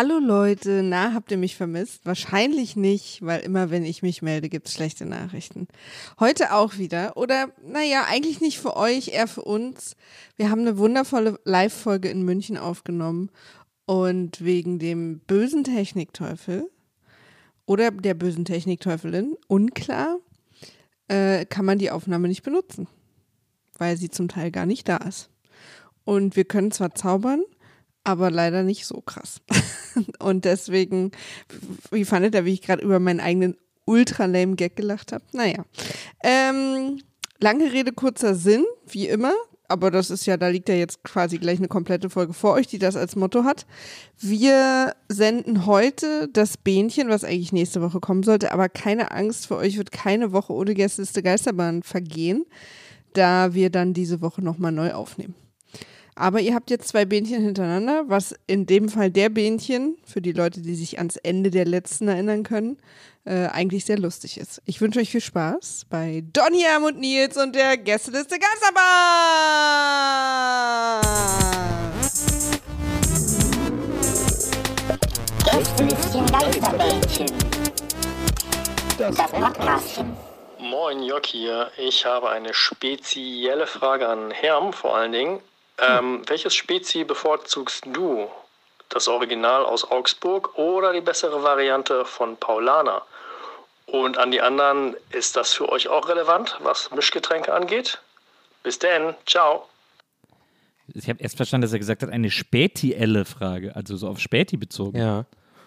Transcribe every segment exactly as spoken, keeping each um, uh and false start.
Hallo Leute, na, habt ihr mich vermisst? Wahrscheinlich nicht, weil immer wenn ich mich melde, gibt es schlechte Nachrichten. Heute auch wieder oder naja, eigentlich nicht für euch, eher für uns. Wir haben eine wundervolle Live-Folge in München aufgenommen und wegen dem bösen Technikteufel oder der bösen Technikteufelin, unklar, äh, kann man die Aufnahme nicht benutzen, weil sie zum Teil gar nicht da ist. Und wir können zwar zaubern, aber leider nicht so krass. Und deswegen, wie fandet ihr, wie ich gerade über meinen eigenen ultra lame Gag gelacht habe? Naja. Ähm, lange Rede, kurzer Sinn, wie immer. Aber das ist ja, da liegt ja jetzt quasi gleich eine komplette Folge vor euch, die das als Motto hat. Wir senden heute das Bähnchen, was eigentlich nächste Woche kommen sollte. Aber keine Angst, für euch wird keine Woche ohne Gästeliste Geisterbahn vergehen, da wir dann diese Woche nochmal neu aufnehmen. Aber ihr habt jetzt zwei Bähnchen hintereinander, was in dem Fall der Bähnchen, für die Leute, die sich ans Ende der letzten erinnern können, äh, eigentlich sehr lustig ist. Ich wünsche euch viel Spaß bei Donny, Herm und Nils und der Gästeliste Geisterbahn! Gästelistchen Geisterbähnchen. Das Podcastchen. Moin, Jörg hier. Ich habe eine spezielle Frage an Herm vor allen Dingen. Ähm, welches Spezi bevorzugst du? Das Original aus Augsburg oder die bessere Variante von Paulaner? Und an die anderen, ist das für euch auch relevant, was Mischgetränke angeht? Bis denn, ciao. Ich habe erst verstanden, dass er gesagt hat, eine spätielle Frage, also so auf Späti bezogen. Ja.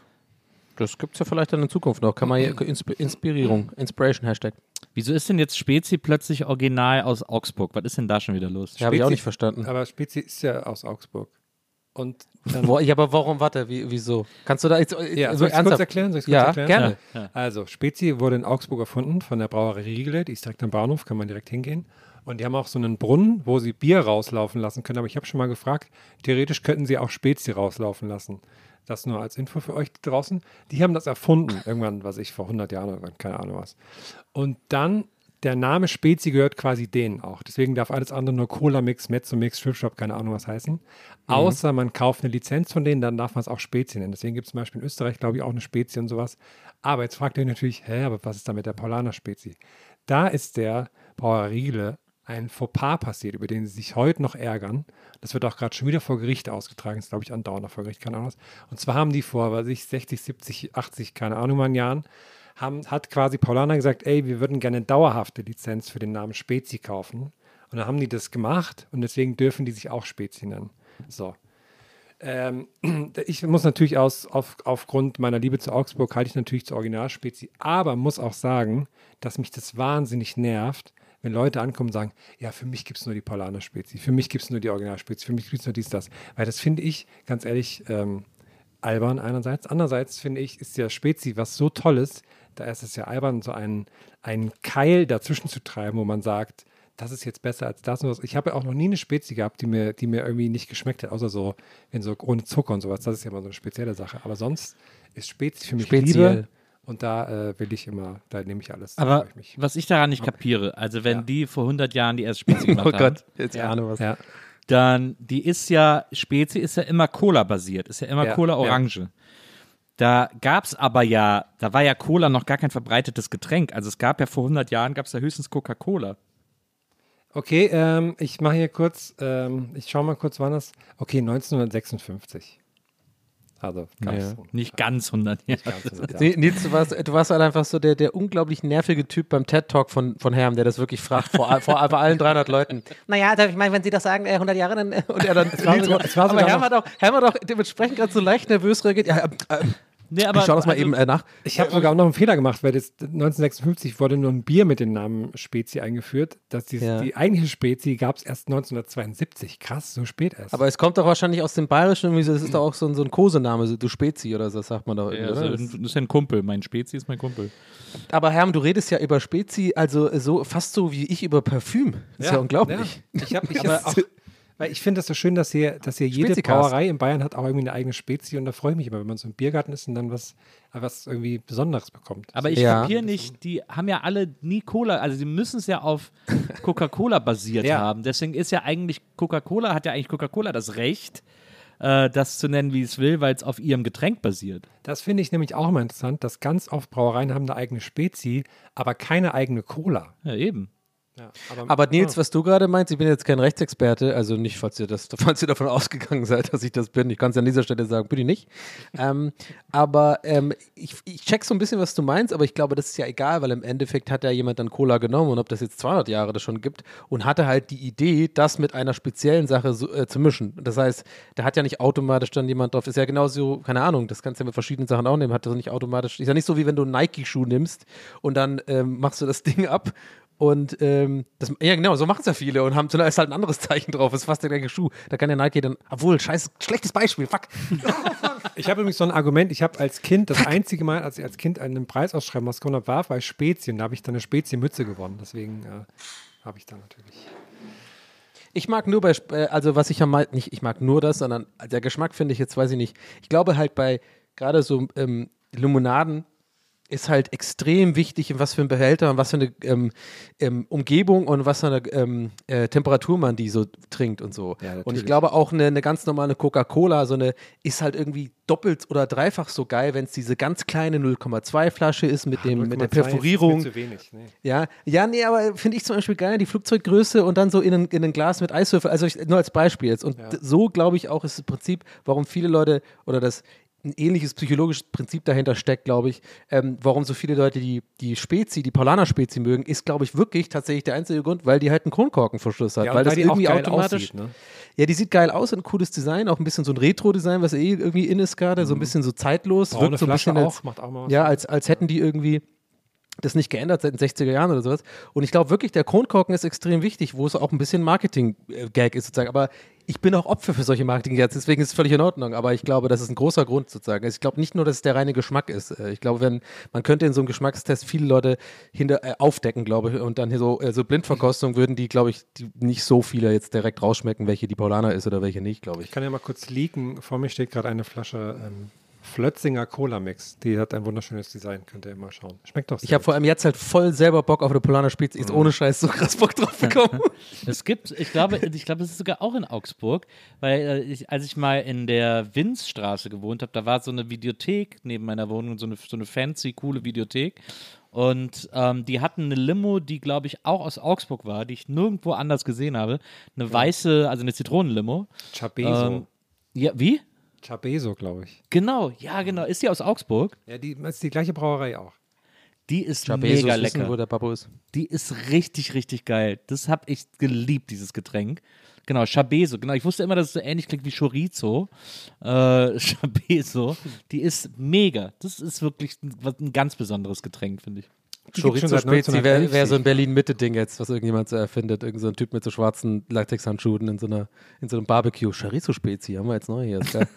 Das gibt es ja vielleicht dann in Zukunft noch. Kann man ja Insp- Inspirierung, Inspiration Hashtag. Wieso ist denn jetzt Spezi plötzlich original aus Augsburg? Was ist denn da schon wieder los? Ja, habe ich auch nicht verstanden. Aber Spezi ist ja aus Augsburg. Und Wo, ja, aber warum, warte, wie, wieso? Kannst du da jetzt ja, also soll ich es kurz erklären? Soll ich's kurz ja, erklären? gerne. Ja, ja. Also, Spezi wurde in Augsburg erfunden von der Brauerei Riegele, die ist direkt am Bahnhof, kann man direkt hingehen. Und die haben auch so einen Brunnen, wo sie Bier rauslaufen lassen können. Aber ich habe schon mal gefragt, theoretisch könnten sie auch Spezi rauslaufen lassen. Das nur als Info für euch draußen. Die haben das erfunden, irgendwann, was ich, vor hundert Jahren oder keine Ahnung was. Und dann, der Name Spezi gehört quasi denen auch. Deswegen darf alles andere nur Cola-Mix, Mezzo-Mix, Stripshop, keine Ahnung was heißen. Mhm. Außer man kauft eine Lizenz von denen, dann darf man es auch Spezi nennen. Deswegen gibt es zum Beispiel in Österreich, glaube ich, auch eine Spezi und sowas. Aber jetzt fragt ihr euch natürlich, hä, aber was ist da mit der Paulaner Spezi? Da ist der Brauerei Riegele ein Fauxpas passiert, über den sie sich heute noch ärgern. Das wird auch gerade schon wieder vor Gericht ausgetragen. Das ist, glaube ich, andauernd noch vor Gericht, keine Ahnung was. Und zwar haben die vor, weiß ich, sechzig, siebzig, achtzig, keine Ahnung, mal Jahren, haben, hat quasi Paulaner gesagt, ey, wir würden gerne eine dauerhafte Lizenz für den Namen Spezi kaufen. Und dann haben die das gemacht und deswegen dürfen die sich auch Spezi nennen. So. Ähm, ich muss natürlich aus, auf, aufgrund meiner Liebe zu Augsburg halte ich natürlich zur Original-Spezi, aber muss auch sagen, dass mich das wahnsinnig nervt, wenn Leute ankommen und sagen, ja, für mich gibt es nur die Paulaner Spezi, für mich gibt es nur die Original-Spezi, für mich gibt es nur dies, das. Weil das finde ich, ganz ehrlich, ähm, albern einerseits. Andererseits finde ich, ist ja Spezi was so Tolles, da ist es ja albern, so einen, einen Keil dazwischen zu treiben, wo man sagt, das ist jetzt besser als das und das. Ich habe ja auch noch nie eine Spezi gehabt, die mir, die mir irgendwie nicht geschmeckt hat, außer so, wenn so ohne Zucker und sowas. Das ist ja immer so eine spezielle Sache. Aber sonst ist Spezi für mich Speziell. Liebe. Und da äh, will ich immer, da nehme ich alles. Aber ich mich. was ich daran nicht kapiere, also wenn Ja. die vor hundert Jahren die erste Spezi gemacht Oh haben, Gott, jetzt ja. ahne was. Ja. dann die ist ja, Spezi ist ja immer Cola-basiert, ist ja immer Ja, Cola-Orange. Da gab es aber ja, da war ja Cola noch gar kein verbreitetes Getränk. Also es gab ja vor hundert Jahren, gab es ja höchstens Coca-Cola. Okay, ähm, ich mache hier kurz, ähm, ich schaue mal kurz, wann das, okay, neunzehnhundertsechsundfünfzig. Also ganz, Ja. Nicht ganz hundert Jahre. nicht ganz hundert Jahre. Nee, Nils, du warst, du warst halt einfach so der, der unglaublich nervige Typ beim TED-Talk von, von Herm, der das wirklich fragt, vor, vor allen dreihundert Leuten. Naja, ich meine, wenn Sie das sagen, äh, hundert Jahre, dann, äh, und er dann, Es war sogar- es war aber sogar Herm noch- hat auch, Herm hat auch dementsprechend gerade so leicht nervös reagiert. Ja, äh, Nee, ich schau das mal also, eben äh, nach. Ich habe sogar noch einen Fehler gemacht, weil das neunzehnhundertsechsundfünfzig wurde nur ein Bier mit dem Namen Spezi eingeführt. Dass die, Ja. die eigentliche Spezi gab es erst neunzehnhundertzweiundsiebzig. Krass, so spät erst. Aber es kommt doch wahrscheinlich aus dem Bayerischen, irgendwie so, das ist doch auch so ein, so ein Kosename, so, du Spezi oder so, sagt man doch. Ja, irgendwie, also, oder? das ist ja ein Kumpel, mein Spezi ist mein Kumpel. Aber Herm, du redest ja über Spezi, also so fast so wie ich über Parfüm. Das ist ja unglaublich. Ja. Ich habe ich hab auch, weil ich finde das so schön, dass hier, dass hier jede Spezicast. Brauerei in Bayern hat auch irgendwie eine eigene Spezi und da freue ich mich immer, wenn man so im Biergarten ist und dann was, was irgendwie Besonderes bekommt. Aber ich Ja. kapiere nicht, die haben ja alle nie Cola, also sie müssen es ja auf Coca-Cola basiert Ja. haben. Deswegen ist ja eigentlich Coca-Cola, hat ja eigentlich Coca-Cola das Recht, äh, das zu nennen, wie es will, weil es auf ihrem Getränk basiert. Das finde ich nämlich auch immer interessant, dass ganz oft Brauereien haben eine eigene Spezi, aber keine eigene Cola. Ja, eben. Ja, Aber Nils, ja. was du gerade meinst, ich bin jetzt kein Rechtsexperte, also nicht, falls ihr, das, falls ihr davon ausgegangen seid, dass ich das bin. Ich kann es an dieser Stelle sagen, bin ich nicht. ähm, aber ähm, ich, ich check so ein bisschen, was du meinst, aber ich glaube, das ist ja egal, weil im Endeffekt hat ja jemand dann Cola genommen und ob das jetzt zweihundert Jahre das schon gibt und hatte halt die Idee, das mit einer speziellen Sache so, äh, zu mischen. Das heißt, da hat ja nicht automatisch dann jemand drauf, ist ja genauso, keine Ahnung, das kannst du ja mit verschiedenen Sachen auch nehmen, hat das nicht automatisch, ist ja nicht so, wie wenn du einen Nike-Schuh nimmst und dann ähm, machst du das Ding ab. Und ähm, das, ja genau, so machen es ja viele und haben, da ist halt ein anderes Zeichen drauf, ist fast der gleiche Schuh. Da kann der Nike dann, obwohl, scheiße, schlechtes Beispiel, fuck. Ich habe übrigens so ein Argument, ich habe als Kind, das einzige Mal, als ich als Kind einen Preisausschreiben was gewonnen habe, war bei Spezi und da habe ich dann eine Spezi-Mütze gewonnen. Deswegen äh, habe ich da natürlich. Ich mag nur bei, äh, also was ich ja mal, nicht, ich mag nur das, sondern der Geschmack finde ich jetzt, weiß ich nicht. Ich glaube halt bei gerade so ähm, Limonaden, ist halt extrem wichtig, in was für ein Behälter und was für eine ähm, ähm, Umgebung und was für eine ähm, äh, Temperatur man die so trinkt und so. Ja, und ich glaube auch eine, eine ganz normale Coca-Cola, so eine ist halt irgendwie doppelt oder dreifach so geil, wenn es diese ganz kleine null Komma zwei Flasche ist mit, dem, mit der Perforierung. Ist mir zu wenig, nee. Ja, ja, nee, aber finde ich zum Beispiel geil, die Flugzeuggröße und dann so in ein, in ein Glas mit Eiswürfel, also ich, nur als Beispiel jetzt. Und Ja. d- so glaube ich auch ist das Prinzip, warum viele Leute oder das ein ähnliches psychologisches Prinzip dahinter steckt, glaube ich, ähm, warum so viele Leute die, die Spezi, die Paulaner-Spezi mögen, ist, glaube ich, wirklich tatsächlich der einzige Grund, weil die halt einen Kronkorkenverschluss hat. Ja, und weil das weil die auch irgendwie geil automatisch. aussieht, ne? Ja, die sieht geil aus, ein cooles Design, auch ein bisschen so ein Retro-Design, was eh irgendwie in ist gerade, so ein bisschen so zeitlos. Braune wirkt so ein Flasche bisschen auch, als, macht auch mal was. ja, als, als hätten die irgendwie das nicht geändert seit den sechziger Jahren oder sowas. Und ich glaube wirklich, der Kronkorken ist extrem wichtig, wo es auch ein bisschen Marketing-Gag ist sozusagen. Aber ich bin auch Opfer für solche Marketing-Gags, deswegen ist es völlig in Ordnung. Aber ich glaube, das ist ein großer Grund sozusagen. Also ich glaube nicht nur, dass es der reine Geschmack ist. Äh, Ich glaube, wenn man könnte in so einem Geschmackstest viele Leute hinter, äh, aufdecken, glaube ich, und dann hier so, äh, so Blindverkostung würden die, glaube ich, die nicht so viele jetzt direkt rausschmecken, welche die Paulaner ist oder welche nicht, glaube ich. Ich kann ja mal kurz leaken. Vor mir steht gerade eine Flasche ähm, Flötzinger Cola-Mix. Die hat ein wunderschönes Design. Könnt ihr mal schauen. Schmeckt doch sehr Ich habe vor allem jetzt halt voll selber Bock auf eine Paulaner Spezi. Ist ohne Scheiß so krass Bock drauf bekommen. Es gibt, ich glaube, ich glaube, es ist sogar auch in Augsburg, weil äh, ich, als ich mal in der Winzstraße gewohnt habe, da war so eine Videothek neben meiner Wohnung, so eine, so eine fancy, coole Videothek. Und ähm, die hatten eine Limo, die, glaube ich, auch aus Augsburg war, die ich nirgendwo anders gesehen habe. Eine weiße, also eine Zitronenlimo. Chabeso. Ähm, ja, wie? Chabeso, glaube ich. Genau, ja, genau. Ist die aus Augsburg? Ja, die ist die gleiche Brauerei auch. Die ist Bezos mega wissen, lecker. wo der Papo ist. Die ist richtig, richtig geil. Das habe ich geliebt, dieses Getränk. Genau, Chabeso. Genau, ich wusste immer, dass es so ähnlich klingt wie Chorizo. Äh, Chabeso. Die ist mega. Das ist wirklich ein, was- ein ganz besonderes Getränk, finde ich. Die gibt's schon seit Chorizo-Spezi wäre wär neunzehnhundertelf, so ein Berlin-Mitte-Ding jetzt, was irgendjemand so erfindet. Irgend so ein Typ mit so schwarzen Latexhandschuhen in so, einer, in so einem Barbecue. Chorizo-Spezi, haben wir jetzt neu hier. Ist geil.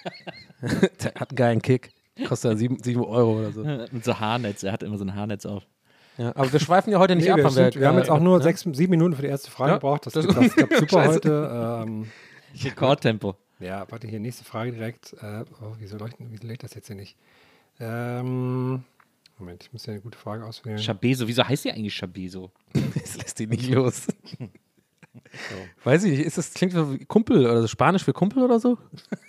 Der hat einen geilen Kick. Kostet ja sieben, sieben Euro oder so. Mit so Haarnetz. Er hat immer so ein Haarnetz auf. Ja, aber wir schweifen ja heute nicht Nee, ab. wir, haben sind, wir haben äh, jetzt auch nur ne? sechs, sieben Minuten für die erste Frage Ja, gebraucht. Das, das- das, das klappt super Scheiße. heute. Ähm, Rekordtempo. ja, warte, hier nächste Frage direkt. Äh, oh, wieso, leuchten, wieso lädt das jetzt hier nicht? Ähm, Moment, ich muss ja eine gute Frage auswählen. Chabeso. Wieso heißt die eigentlich Chabeso? Das lässt die nicht los. Weiß ich nicht, ist das, klingt wie Kumpel oder so, Spanisch für Kumpel oder so?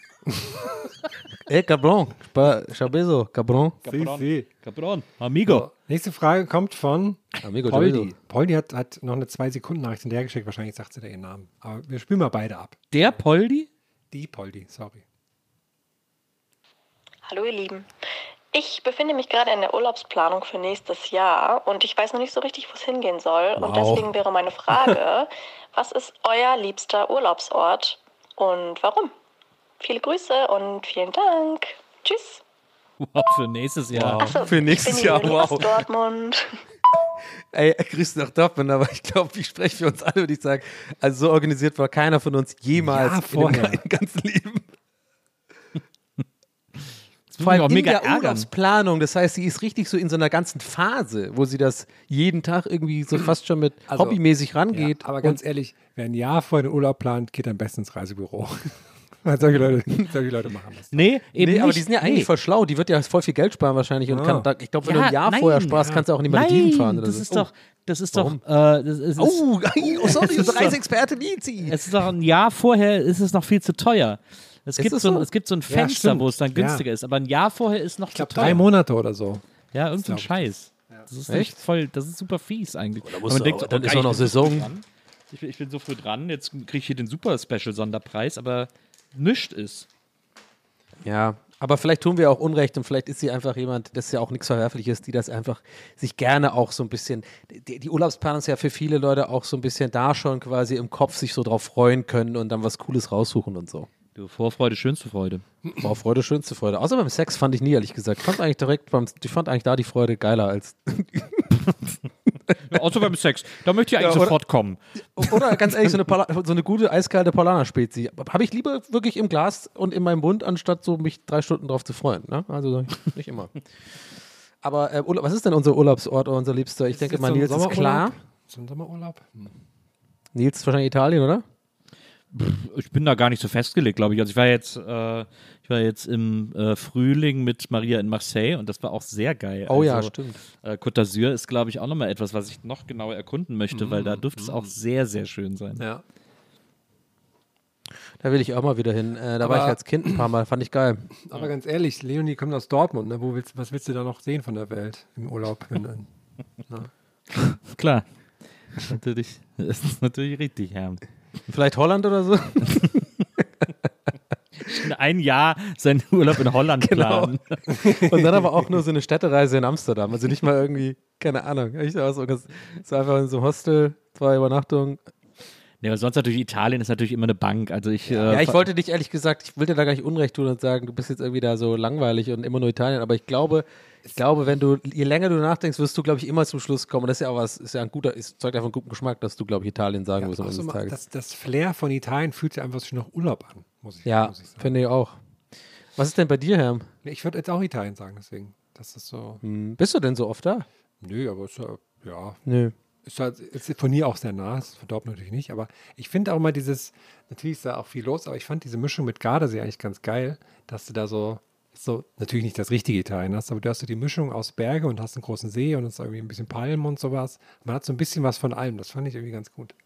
Ey, cabrón, Spa- Chabeso, cabrón. Si, si. Cabron. Amigo. So, nächste Frage kommt von Amigo Poldi. Chabeso. Poldi hat, hat noch eine zwei Sekunden Nachricht hinterhergeschickt. Wahrscheinlich sagt sie da ihren Namen. Aber wir spielen mal beide ab. Der Poldi? Die Poldi, sorry. Hallo ihr Lieben. Ich befinde mich gerade in der Urlaubsplanung für nächstes Jahr und ich weiß noch nicht so richtig, wo es hingehen soll. Und Wow. deswegen wäre meine Frage, was ist euer liebster Urlaubsort und warum? Viele Grüße und vielen Dank. Tschüss. Wow, für nächstes Jahr. Achso, Für nächstes ich bin Jahr, Juli wow. aus Dortmund. Ey, grüß nach Dortmund, aber ich glaube, ich spreche für uns alle, würde ich sagen. Also so organisiert war keiner von uns jemals Ja, in vorher. dem ganzen Leben. Das Vor allem auch in mega der ärgern. Urlaubsplanung, das heißt, sie ist richtig so in so einer ganzen Phase, wo sie das jeden Tag irgendwie so fast schon mit Also, hobbymäßig rangeht. Ja, aber ganz ehrlich, wer ein Jahr vor den Urlaub plant, geht am besten ins Reisebüro. Weil solche Leute, solche Leute machen das. Nee, eben Nee, nicht. aber die sind ja eigentlich nee. voll schlau. Die wird ja voll viel Geld sparen wahrscheinlich. Und Ah. kann da, ich glaube, wenn Ja, du ein Jahr nein. vorher sparst, kannst du auch in die Malediven Nein, fahren. Oder das so. ist doch, das ist Warum? doch, äh, das ist, Oh, oh, oh sorry, Es ist doch- Reiseexperte Lizi. es ist doch ein Jahr vorher, ist es noch viel zu teuer. Es Ist gibt, es so ein, so? es gibt so ein Ja, Fenster, stimmt. wo es dann günstiger Ja. ist, aber ein Jahr vorher ist noch Ich glaube, zu teuer. drei Monate oder so. Ja, irgendein glaub ich. Scheiß. Das ist Echt? echt voll, das ist super fies eigentlich. musst Aber man du denkt auch- so, dann oh, ist geil, auch noch ich bin so früh Saison. dran. Ich bin, ich bin so früh dran, jetzt kriege ich hier den super Special-Sonderpreis, aber nichts ist. Ja, aber vielleicht tun wir auch Unrecht und vielleicht ist sie einfach jemand, das ist ja auch nichts Verwerfliches, die das einfach sich gerne auch so ein bisschen, die, die Urlaubsplanung ist ja für viele Leute auch so ein bisschen da schon quasi im Kopf sich so drauf freuen können und dann was Cooles raussuchen und so. Du, Vorfreude, schönste Freude. War Freude, schönste Freude. Außer beim Sex fand ich nie, ehrlich gesagt. Ich fand eigentlich direkt beim, ich fand eigentlich da die Freude geiler als. Ja, außer beim Sex. Da möchte ich eigentlich Ja, oder- sofort kommen. Oder ganz ehrlich, so eine, Pala so eine gute eiskalte Paulaner-Spezi. Habe ich lieber wirklich im Glas und in meinem Mund, anstatt so mich drei Stunden drauf zu freuen. Ne? Also nicht immer. Aber äh, Urlaub, was ist denn unser Urlaubsort oder unser Liebster? Ich Ist denke jetzt mal, so ein Nils ist Sommerurlaub? klar. So ein Sommerurlaub? Hm. Nils ist wahrscheinlich Italien, oder? Ich bin da gar nicht so festgelegt, glaube ich. Also ich war jetzt, äh, ich war jetzt im äh, Frühling mit Maria in Marseille und das war auch sehr geil. Oh ja, also, stimmt. Äh, Côte d'Azur ist, glaube ich, auch nochmal etwas, was ich noch genauer erkunden möchte, weil da dürfte es auch sehr, sehr schön sein. Ja. Da will ich auch mal wieder hin. Äh, da Aber- war ich als Kind ein paar Mal, fand ich geil. Aber ganz ehrlich, Leonie kommt aus Dortmund. Ne? Wo willst, was willst du da noch sehen von der Welt im Urlaub? Wenn, dann- Klar. Das ist natürlich, das ist natürlich richtig, ja. Vielleicht Holland oder so? In ein Jahr seinen Urlaub in Holland Genau. planen. Und dann aber auch nur so eine Städtereise in Amsterdam. Also nicht mal irgendwie, keine Ahnung. Echt auch so, ganz- so einfach in so einem Hostel, zwei Übernachtungen. Ja, aber sonst natürlich, Italien ist natürlich immer eine Bank. Also ich, äh, Ja, ich wollte dich ehrlich gesagt, ich will dir da gar nicht Unrecht tun und sagen, du bist jetzt irgendwie da so langweilig und immer nur Italien, aber ich glaube, ich glaube, wenn du, je länger du nachdenkst, wirst du, glaube ich, immer zum Schluss kommen. Und das ist ja auch was, ist ja ein guter, ist, zeugt einfach von gutem Geschmack, dass du, glaube ich, Italien sagen Ja, wirst am auch Ende so des mal, Tages. das, das Flair von Italien fühlt sich einfach schon nach Urlaub an, muss ich, Ja, muss ich sagen. finde ich auch. Was ist denn bei dir, Herr? Nee, ich würde jetzt auch Italien sagen, deswegen. Das ist so. Hm, bist du denn so oft da? Nö, aber ist ja, ja, Nö. ist, halt, ist von hier auch sehr nah, ist von Dortmund natürlich nicht, aber ich finde auch mal dieses, natürlich ist da auch viel los, aber ich fand diese Mischung mit Gardasee eigentlich ganz geil, dass du da so, so natürlich nicht das richtige Italien hast, aber du hast so die Mischung aus Berge und hast einen großen See und es ist irgendwie ein bisschen Palmen und sowas. Man hat so ein bisschen was von allem, das fand ich irgendwie ganz gut.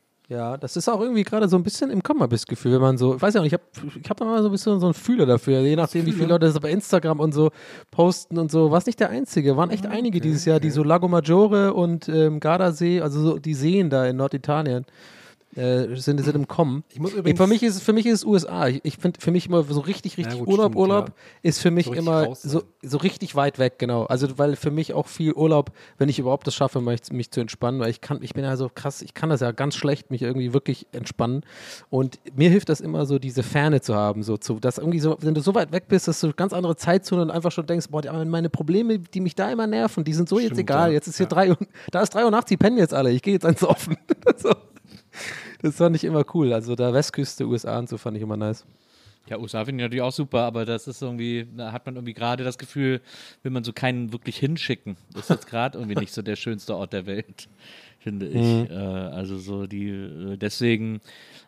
Ja, das ist auch irgendwie gerade so ein bisschen im Komma-Biss-Gefühl, wenn man so, ich weiß ja nicht, ich habe ich hab immer so ein bisschen so ein Fühler dafür, je nachdem, wie viele Leute das bei Instagram und so posten und so. War nicht der Einzige, waren echt einige dieses Jahr, die so Lago Maggiore und ähm, Gardasee, also so die Seen da in Norditalien, äh, sind, sind im Kommen. Ich muss Ey, übrigens für mich ist es für mich ist es U S A. Ich, ich finde für mich immer so richtig, richtig Ja, gut, Urlaub, stimmt, Urlaub ja. ist für mich So richtig immer raus so, sein. so richtig weit weg, genau. Also weil für mich auch viel Urlaub, wenn ich überhaupt das schaffe, mich, mich zu entspannen, weil ich kann, ich bin ja so krass, ich kann das ja ganz schlecht, mich irgendwie wirklich entspannen. Und mir hilft das immer so, diese Ferne zu haben, so zu, dass irgendwie so, wenn du so weit weg bist, dass du ganz andere Zeitzonen und einfach schon denkst, boah, die- meine Probleme, die mich da immer nerven, die sind so jetzt Stimmt, egal. ja. Jetzt ist hier Ja. drei Uhr, da ist drei Uhr nachts, die pennen jetzt alle. Ich gehe jetzt ans Offen. so. Das fand ich immer cool. Also da Westküste U S A und so fand ich immer nice. Ja, U S A finde ich natürlich auch super, aber das ist irgendwie, da hat man irgendwie gerade das Gefühl, will man so keinen wirklich hinschicken. Das ist jetzt gerade irgendwie nicht so der schönste Ort der Welt, finde ich. Äh, also so die, äh, deswegen,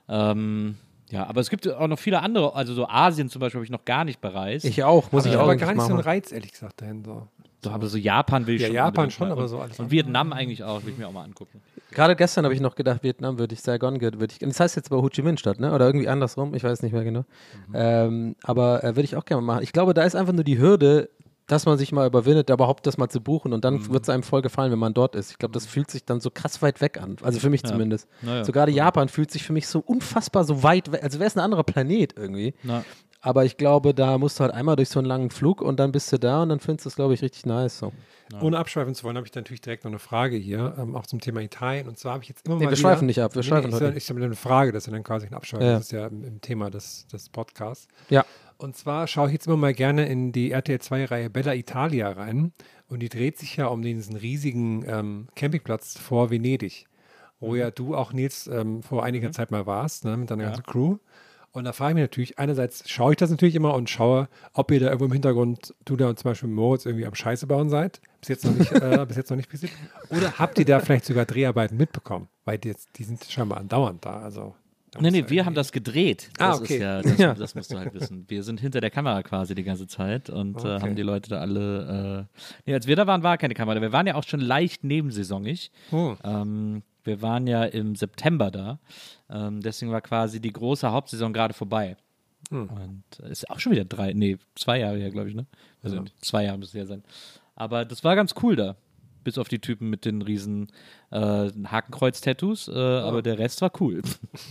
ähm, ja, aber es gibt auch noch viele andere, also so Asien zum Beispiel habe ich noch gar nicht bereist. Ich auch, muss aber ich ich auch aber eigentlich gar nicht so einen machen. Reiz, ehrlich gesagt, dahin so. So, aber so Japan will ich Ja, schon. Japan unbedingt schon, mal. aber und, so alles Und andere. Vietnam eigentlich auch, will ich mir auch mal angucken. Gerade gestern habe ich noch gedacht, Vietnam würde ich, Saigon würde ich, das heißt jetzt bei Ho Chi Minh Stadt, ne? Oder irgendwie andersrum, ich weiß nicht mehr genau. Ähm, aber äh, würde ich auch gerne mal machen. Ich glaube, da ist einfach nur die Hürde, dass man sich mal überwindet, da überhaupt das mal zu buchen und dann wird es einem voll gefallen, wenn man dort ist. Ich glaube, das fühlt sich dann so krass weit weg an. Also für mich Ja. zumindest. Naja. So gerade Japan fühlt sich für mich so unfassbar so weit weg, also wäre es ein anderer Planet irgendwie. Na, Aber ich glaube, da musst du halt einmal durch so einen langen Flug und dann bist du da und dann findest du es, glaube ich, richtig nice. So. Ohne abschweifen zu wollen, habe ich natürlich direkt noch eine Frage hier, ähm, auch zum Thema Italien. Und zwar habe ich jetzt immer Nee, mal wir wieder, schweifen nicht ab, wir Nee, schweifen nee, heute ich, ich habe eine Frage, das ist ja dann quasi ein Abschweifen, Ja. das ist ja im, im Thema des, des Podcasts. Ja. Und zwar schaue ich jetzt immer mal gerne in die R T L zwei Reihe Bella Italia rein und die dreht sich ja um diesen riesigen ähm, Campingplatz vor Venedig, wo ja du auch, Nils, ähm, vor einiger Zeit mal warst, ne, mit deiner ganzen Crew. Und da frage ich mich natürlich, einerseits schaue ich das natürlich immer und schaue, ob ihr da irgendwo im Hintergrund, du da und zum Beispiel Moritz irgendwie am Scheiße bauen seid. Bis jetzt noch nicht, äh, bis jetzt noch nicht passiert. Oder habt ihr da vielleicht sogar Dreharbeiten mitbekommen? Weil die, jetzt, die sind scheinbar andauernd da. Also, da nee, muss nee, ja wir haben irgendwie- das gedreht. Ah, Das okay. ist ja, das, Ja. das musst du halt wissen. Wir sind hinter der Kamera quasi die ganze Zeit und äh, Okay. haben die Leute da alle. Äh, nee, als wir da waren, war keine Kamera. Wir waren ja auch schon leicht nebensaisonig. Hm. Ähm, wir waren ja im September da. Ähm, deswegen war quasi die große Hauptsaison gerade vorbei. Hm. Und ist auch schon wieder drei, nee, zwei Jahre her, glaube ich, ne? Also ja. zwei Jahre müsste ja sein. Aber das war ganz cool da. Bis auf die Typen mit den riesen äh, Hakenkreuz-Tattoos, äh, oh. aber der Rest war cool.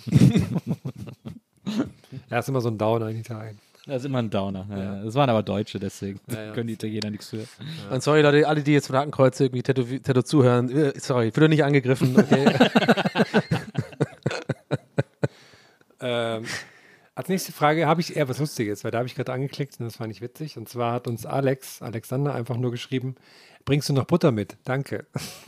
Er ist immer so ein Downer in Italien. Das ist immer ein Downer. Ja. Ja. Das waren aber Deutsche, deswegen ja, ja. können die Italiener nichts für. Ja. Und sorry, Leute, alle, die jetzt von Hakenkreuz irgendwie Tattoo, Tattoo zuhören, sorry, ich wurde nicht angegriffen. Okay. ähm, als nächste Frage habe ich eher was Lustiges, weil da habe ich gerade angeklickt und das fand ich witzig. Und zwar hat uns Alex, Alexander, einfach nur geschrieben, bringst du noch Butter mit? Danke.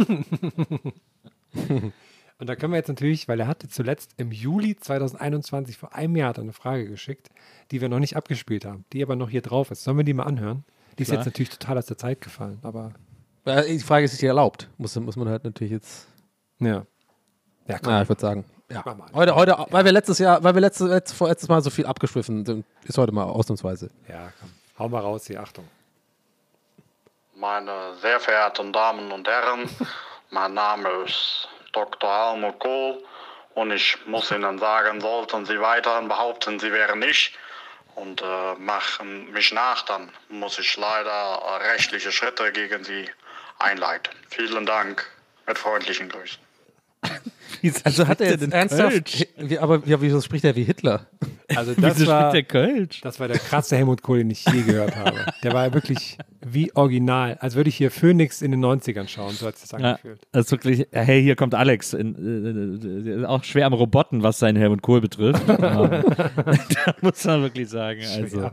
Und da können wir jetzt natürlich, weil er hatte zuletzt im Juli zweitausendeinundzwanzig, vor einem Jahr, hat er eine Frage geschickt, die wir noch nicht abgespielt haben, die aber noch hier drauf ist. Sollen wir die mal anhören? Die ist Klar. jetzt natürlich total aus der Zeit gefallen, aber... Die Frage ist, ist die erlaubt? Muss, muss man halt natürlich jetzt... Ja. Ja, komm. Ja, ich würde sagen, ja. Heute, heute, weil wir letztes Jahr, weil wir letztes, letztes, letztes Mal so viel abgeschwiffen sind, ist heute mal ausnahmsweise. Ja, komm. Hau mal raus hier, Achtung. Meine sehr verehrten Damen und Herren, mein Name ist Doktor Helmut Kohl und ich muss Ihnen sagen, sollten Sie weiterhin behaupten, Sie wären ich und äh, machen mich nach, dann muss ich leider äh, rechtliche Schritte gegen Sie einleiten. Vielen Dank, mit freundlichen Grüßen. Also hat er jetzt ernsthaft, wie, aber ja, wieso spricht er wie Hitler? Also das wieso war, spricht der Kölsch? Das war der krasse Helmut Kohl, den ich je gehört habe. Der war ja wirklich wie original, als würde ich hier Phoenix in den neunzigern schauen, so hat es sich angefühlt. Ja, das ist wirklich, hey, hier kommt Alex, in, äh, auch schwer am Roboten, was seinen Helmut Kohl betrifft. Da muss man wirklich sagen, also.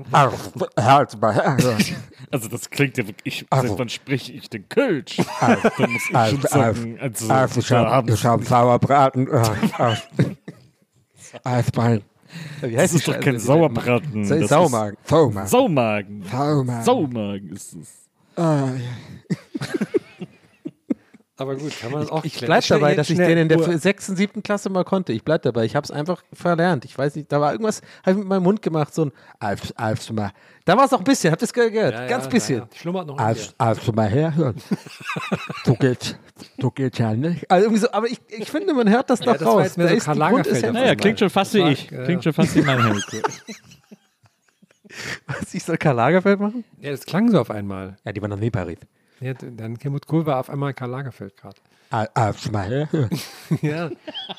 Also das klingt ja wirklich, also, dann spreche ich den Kölsch. Also, dann muss ich also, schon sagen, also, also ich habe hab Sauerbraten. Eisbein. Das ist doch kein Sauerbraten. Das ist Saumagen. Saumagen. Saumagen. Saumagen. Saumagen ist es. Ah, ja. Aber gut, kann man das auch Ich, ich bleibe dabei, dass ich den in der sechsten, siebten Klasse mal konnte. Ich bleibe dabei. Ich habe es einfach verlernt. Ich weiß nicht, da war irgendwas, habe ich mit meinem Mund gemacht, so ein Alf, Alf, mal. Da war es auch ein bisschen, habt ihr es gehört? Ja, Ganz ja, bisschen. Ja, ja. Schlummert noch Alf, Alf, mal herhören. So geht's, so geht's ja nicht. Also irgendwie so, aber ich, ich finde, man hört das ja, doch das raus. War jetzt mehr da so ist Karl die Lagerfeld. Naja, klingt schon fast wie war, ich. ja. Klingt schon fast wie mein Helmut Kohl. Was, ich soll Karl Lagerfeld machen? Ja, das klang so auf einmal. Ja, die waren noch nie Paris. Ja, dann Helmut Kohl war auf einmal Karl Lagerfeld gerade. Alf, mal herhören. Ja.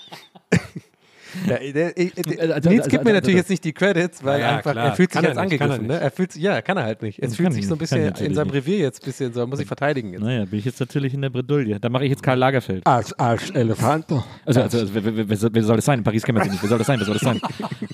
Der, der, der, der, Nils gibt mir natürlich jetzt nicht die Credits, weil ja, einfach, klar. er fühlt sich Kann jetzt er nicht, angegriffen. kann er Ne? Er fühlt sich, ja, kann er halt nicht. Es Kann fühlt sich nicht, so ein bisschen kann in seinem nicht. Revier jetzt ein bisschen so, muss ich verteidigen jetzt. Naja, bin ich jetzt natürlich in der Bredouille. Da mache ich jetzt Karl Lagerfeld. Als, als Elefant. Also, also, also wer, wer, wer, wer soll das sein? In Paris kennen wir sie nicht. Wer soll das sein? Wer soll das sein?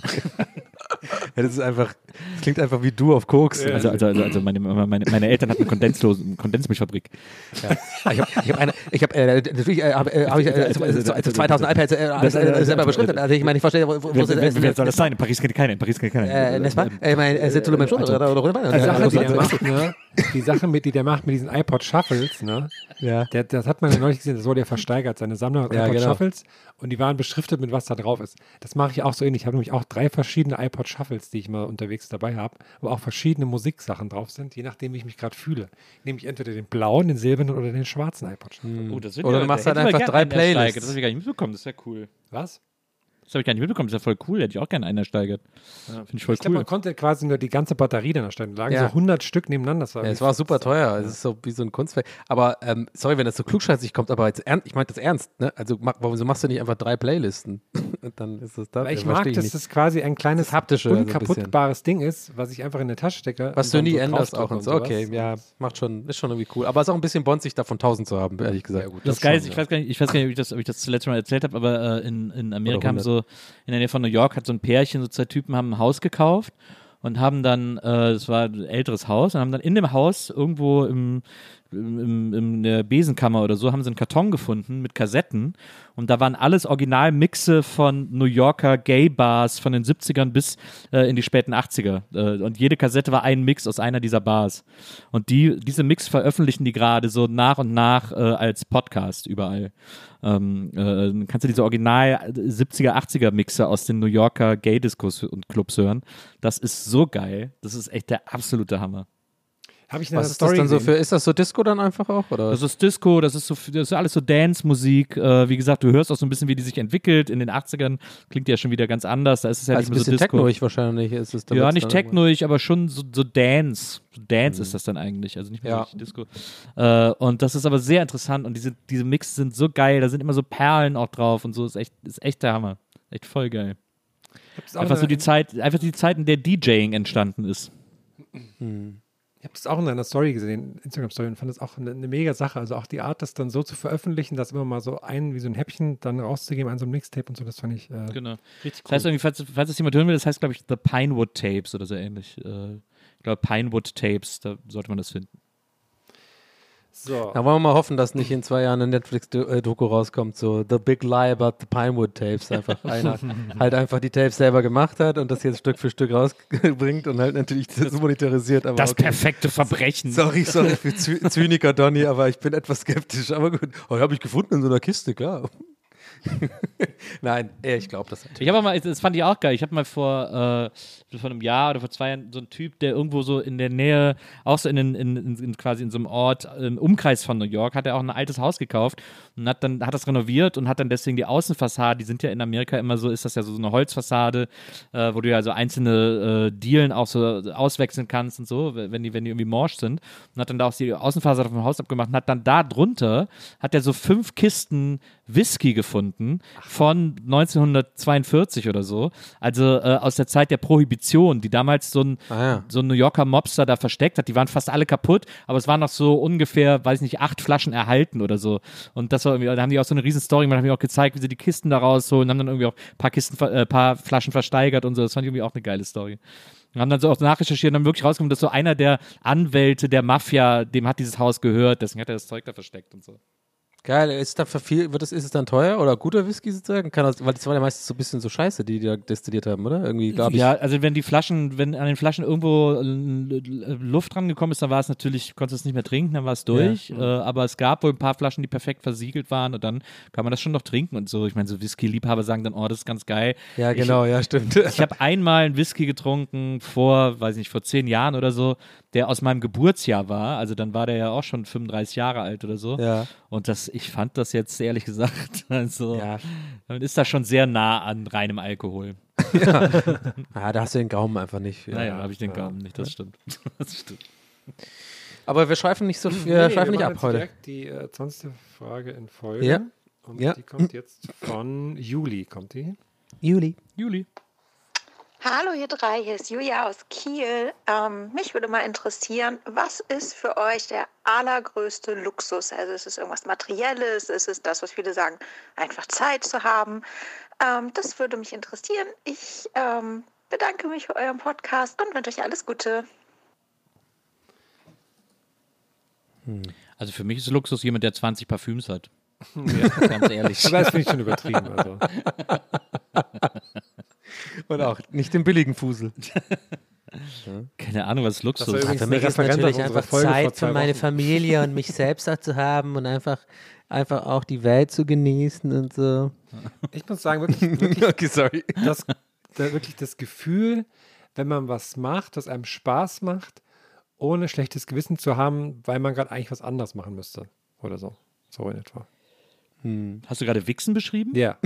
Ja, das ist einfach, das klingt einfach wie du auf Koks. Ja. Also, also, also, also meine, meine, meine Eltern hatten eine Kondenslos, Kondensmilchfabrik. Ja. Ich habe ich hab eine, ich habe äh, natürlich äh, habe äh, hab ich äh, also, also zweitausend iPads äh, alles, äh, selber beschriftet. Also ich meine, ich verstehe, wo, wo wer, sie, wer, wer soll das sein? In Paris kennt keiner. In Paris kennt keiner. Äh, n'est-ce pas? Ich meine, er sitzt nur beim Schulter oder oder Die Sache, die der macht, ne? Die Sache, mit, die der macht mit diesen iPod Shuffles, ne? Ja. Der, das hat man ja neulich gesehen, das wurde ja versteigert, seine Sammlung Ja, iPod genau. Shuffles und die waren beschriftet mit was da drauf ist. Das mache ich auch so ähnlich. Ich habe nämlich auch drei verschiedene iPod Shuffles, die ich mal unterwegs dabei habe, wo auch verschiedene Musiksachen drauf sind, je nachdem, wie ich mich gerade fühle. Nehme ich entweder den blauen, den silbernen oder den schwarzen iPod Shuffle. Oh, das wird Oder ja, du machst da halt hätten wir einfach gern drei einen ersteigert. Playlists. Das habe ich gar nicht mitbekommen. Das ist ja cool. Was? Das habe ich gar nicht mitbekommen. Das ist ja voll cool. Hätte ich auch gerne einen ersteigert. Finde ich voll Ich glaube, cool. man konnte quasi nur die ganze Batterie dann erstellen. Da lagen Ja. so hundert Stück nebeneinander. Das war Ja, es irgendwie- war super teuer. Es ist so wie so ein Kunstwerk. Aber ähm, sorry, wenn das so klugscheißig kommt, aber jetzt ernst, ich meine das ernst. Ne? Also mach, warum machst du nicht einfach drei Playlisten? Und dann ist es das. Weil ich Ja, mag, versteh dass nicht. das quasi ein kleines, Das Haptische, also ein unkaputtbares Ding ist, was ich einfach in der Tasche stecke. Was und du dann nie so änderst auch draufdrücke und so. sowas. Okay, ja, macht schon, ist schon irgendwie cool. Aber es ist auch ein bisschen bonzig, davon tausend zu haben, ehrlich gesagt. Ja, gut. Das, Das Geile schon, ist, ich ja. weiß gar nicht, ich weiß gar nicht, ob ich das, ob ich das zuletzt Mal erzählt habe, aber äh, in, in Amerika haben hundert. so, in der Nähe von New York hat so ein Pärchen, so zwei Typen haben ein Haus gekauft und haben dann, äh, das war ein älteres Haus, und haben dann in dem Haus irgendwo im, im, in der Besenkammer oder so, haben sie einen Karton gefunden mit Kassetten und da waren alles Originalmixe von New Yorker Gay-Bars von den siebzigern bis äh, in die späten achtziger. Äh, und jede Kassette war ein Mix aus einer dieser Bars. Und die, diese Mix veröffentlichen die gerade so nach und nach äh, als Podcast überall. Ähm, äh, kannst du diese Original siebziger, achtziger Mixe aus den New Yorker Gay-Discos und Clubs hören. Das ist so geil. Das ist echt der absolute Hammer. Habe ich eine Was ist Story das dann so gesehen? für, ist das so Disco dann einfach auch? Oder? Das ist Disco, das ist so, das ist alles so Dance-Musik. Äh, wie gesagt, du hörst auch so ein bisschen, wie die sich entwickelt. In den achtzigern klingt die ja schon wieder ganz anders. Da ist es ja also nicht ein mehr so bisschen Disco. technoig wahrscheinlich. Ist es, da Ja, wird's nicht dann technoig, aber schon so, so Dance. So Dance ist das dann eigentlich, also nicht mehr Ja. so richtig Disco. Äh, und das ist aber sehr interessant und diese, diese Mixes sind so geil, da sind immer so Perlen auch drauf und so, ist echt, ist echt der Hammer. Echt voll geil. Ich habe Einfach so die Zeit, einfach die Zeit, in der DJing entstanden ist. Ich habe das auch in einer Story gesehen, Instagram-Story, und fand das auch eine, eine mega Sache. Also auch die Art, das dann so zu veröffentlichen, das immer mal so ein, wie so ein Häppchen dann rauszugeben an so einem Mixtape und so, das fand ich äh, Genau. richtig Das heißt irgendwie, falls, falls das jemand hören will, das heißt, glaube ich, The Pinewood Tapes oder so ähnlich. Äh, ich glaube, Pinewood Tapes, da sollte man das finden. So. Da wollen wir mal hoffen, dass nicht in zwei Jahren eine Netflix-Doku rauskommt, so The Big Lie About the Pinewood Tapes. Einfach einer halt einfach die Tapes selber gemacht hat und das jetzt Stück für Stück rausbringt und halt natürlich das monetarisiert. Aber Das okay. perfekte Verbrechen. Sorry, sorry für Zy- Zyniker Donny, aber ich bin etwas skeptisch. Aber gut, oh, habe ich gefunden in so einer Kiste, klar. Nein, äh, ich glaube das natürlich. Ich habe mal, das fand ich auch geil. Ich habe mal vor, äh, vor einem Jahr oder vor zwei Jahren so einen Typ, der irgendwo so in der Nähe, auch so in, in, in, in quasi in so einem Ort, im Umkreis von New York, hat er auch ein altes Haus gekauft und hat dann hat das renoviert und hat dann deswegen die Außenfassade, die sind ja in Amerika immer so, ist das ja so eine Holzfassade, äh, wo du ja so einzelne äh, Dielen auch so auswechseln kannst und so, wenn die, wenn die irgendwie morsch sind. Und hat dann da auch die Außenfassade vom Haus abgemacht und hat dann da drunter, hat er so fünf Kisten Whisky gefunden von neunzehnhundertzweiundvierzig oder so. Also äh, aus der Zeit der Prohibition, die damals so ein, Ah, ja. so ein New Yorker Mobster da versteckt hat. Die waren fast alle kaputt, aber es waren noch so ungefähr, weiß ich nicht, acht Flaschen erhalten oder so. Und das war irgendwie, da haben die auch so eine riesen Story, man hat mir auch gezeigt, wie sie die Kisten da rausholen, haben dann irgendwie auch ein paar Kisten, äh, paar Flaschen versteigert und so. Das fand ich irgendwie auch eine geile Story. Und haben dann so auch nachrecherchiert und dann wirklich rausgekommen, dass so einer der Anwälte der Mafia, dem hat dieses Haus gehört, deswegen hat er das Zeug da versteckt und so. Geil, ist, da viel, wird das, ist es dann teuer oder guter Whisky sozusagen? Kann das, weil das war ja meistens so ein bisschen so Scheiße, die die da destilliert haben, oder? Irgendwie gab ich. Ja, also wenn die Flaschen, wenn an den Flaschen irgendwo äh, Luft dran gekommen ist, dann war es natürlich, konntest du es nicht mehr trinken, dann war es durch. Ja. Äh, aber es gab wohl ein paar Flaschen, die perfekt versiegelt waren und dann kann man das schon noch trinken und so. Ich meine, so Whisky-Liebhaber sagen dann, oh, das ist ganz geil. Ja, genau, ich, ja, stimmt. Ich habe einmal einen Whisky getrunken vor, weiß nicht, vor zehn Jahren oder so, der aus meinem Geburtsjahr war. Also dann war der ja auch schon fünfunddreißig Jahre alt oder so. Ja. Und das, ich fand das jetzt ehrlich gesagt, also Ja. man ist da schon sehr nah an reinem Alkohol. Ja. Ah, da hast du den Gaumen einfach nicht. Ja. Naja, habe ich den Gaumen nicht, das stimmt. Das stimmt. Aber wir schweifen nicht so viel, Nee, wir schweifen wir nicht machen ab jetzt heute. direkt die äh, zwanzigste Frage in Folge. Ja. Und Ja. die kommt jetzt von Juli, kommt die. Juli. Juli. Hallo ihr drei, hier ist Julia aus Kiel. Ähm, mich würde mal interessieren, was ist für euch der allergrößte Luxus? Also ist es irgendwas Materielles? Ist es das, was viele sagen, einfach Zeit zu haben? Ähm, das würde mich interessieren. Ich ähm, bedanke mich für euren Podcast und wünsche euch alles Gute. Also für mich ist Luxus jemand, der zwanzig Parfüms hat. Ja, ganz ehrlich. Aber das finde ich schon übertrieben. Also. Und auch nicht den billigen Fusel. Keine Ahnung, was Luxus Das war ist. übrigens Für mich eine ist Referenz natürlich auf unsere einfach Folge vor Zeit zwei für meine Wochen. Familie und mich selbst auch zu haben und einfach, einfach auch die Welt zu genießen und so. Ich muss sagen, wirklich, wirklich, Okay, sorry. das, da, wirklich das Gefühl, wenn man was macht, das einem Spaß macht, ohne schlechtes Gewissen zu haben, weil man gerade eigentlich was anderes machen müsste. Oder so. So in etwa. Hast du gerade Wichsen beschrieben? Ja.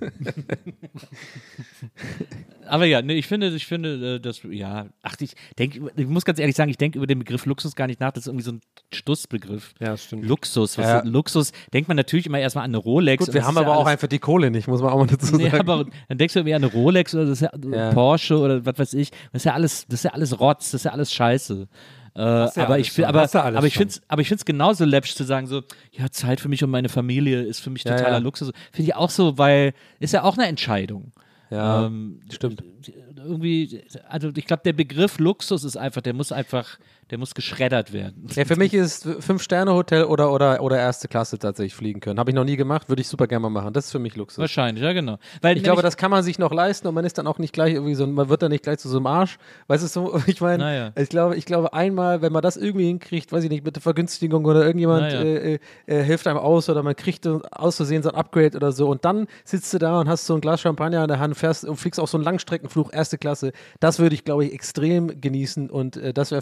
Aber ja, nee, ich finde, ich finde, äh, das, ja, ach, ich denke, ich muss ganz ehrlich sagen, ich denke über den Begriff Luxus gar nicht nach, das ist irgendwie so ein Stussbegriff. Ja, das stimmt. Luxus, was Ja. Luxus, denkt man natürlich immer erstmal an eine Rolex. Gut, und wir das haben ist ja aber auch alles- einfach die Kohle nicht, muss man auch mal dazu Nee, sagen. aber dann denkst du irgendwie an eine Rolex oder das ist ja, Ja. Porsche oder was weiß ich. Das ist ja alles, das ist ja alles Rotz, das ist ja alles Scheiße. Äh, Hast du ja aber, alles ich, find- schon, aber, hast du alles aber ich schon. finde es aber ich find's genauso läppisch zu sagen, so, ja, Zeit für mich und meine Familie ist für mich Ja, totaler ja. Luxus. Finde ich auch so, weil ist ja auch eine Entscheidung. Ja, Ähm, stimmt. Irgendwie, also ich glaube, der Begriff Luxus ist einfach, der muss einfach, der muss geschreddert werden. Ja, für mich ist Fünf-Sterne-Hotel oder, oder, oder erste Klasse tatsächlich fliegen können. Habe ich noch nie gemacht, würde ich super gerne mal machen. Das ist für mich Luxus. Wahrscheinlich, ja, genau. Weil Ich glaube, nämlich- das kann man sich noch leisten und man ist dann auch nicht gleich irgendwie so, man wird dann nicht gleich zu so einem Arsch. Weißt du, so, ich meine, Naja. ich glaube, ich glaube einmal, wenn man das irgendwie hinkriegt, weiß ich nicht, mit der Vergünstigung oder irgendjemand Naja. äh, äh, hilft einem aus oder man kriegt äh, aus Versehen so ein Upgrade oder so und dann sitzt du da und hast so ein Glas Champagner in der Hand, fährst und fliegst auf so einen Langstreckenflug, erste Klasse. Das würde ich, glaube ich, extrem genießen und äh, das wäre für mich Luxus.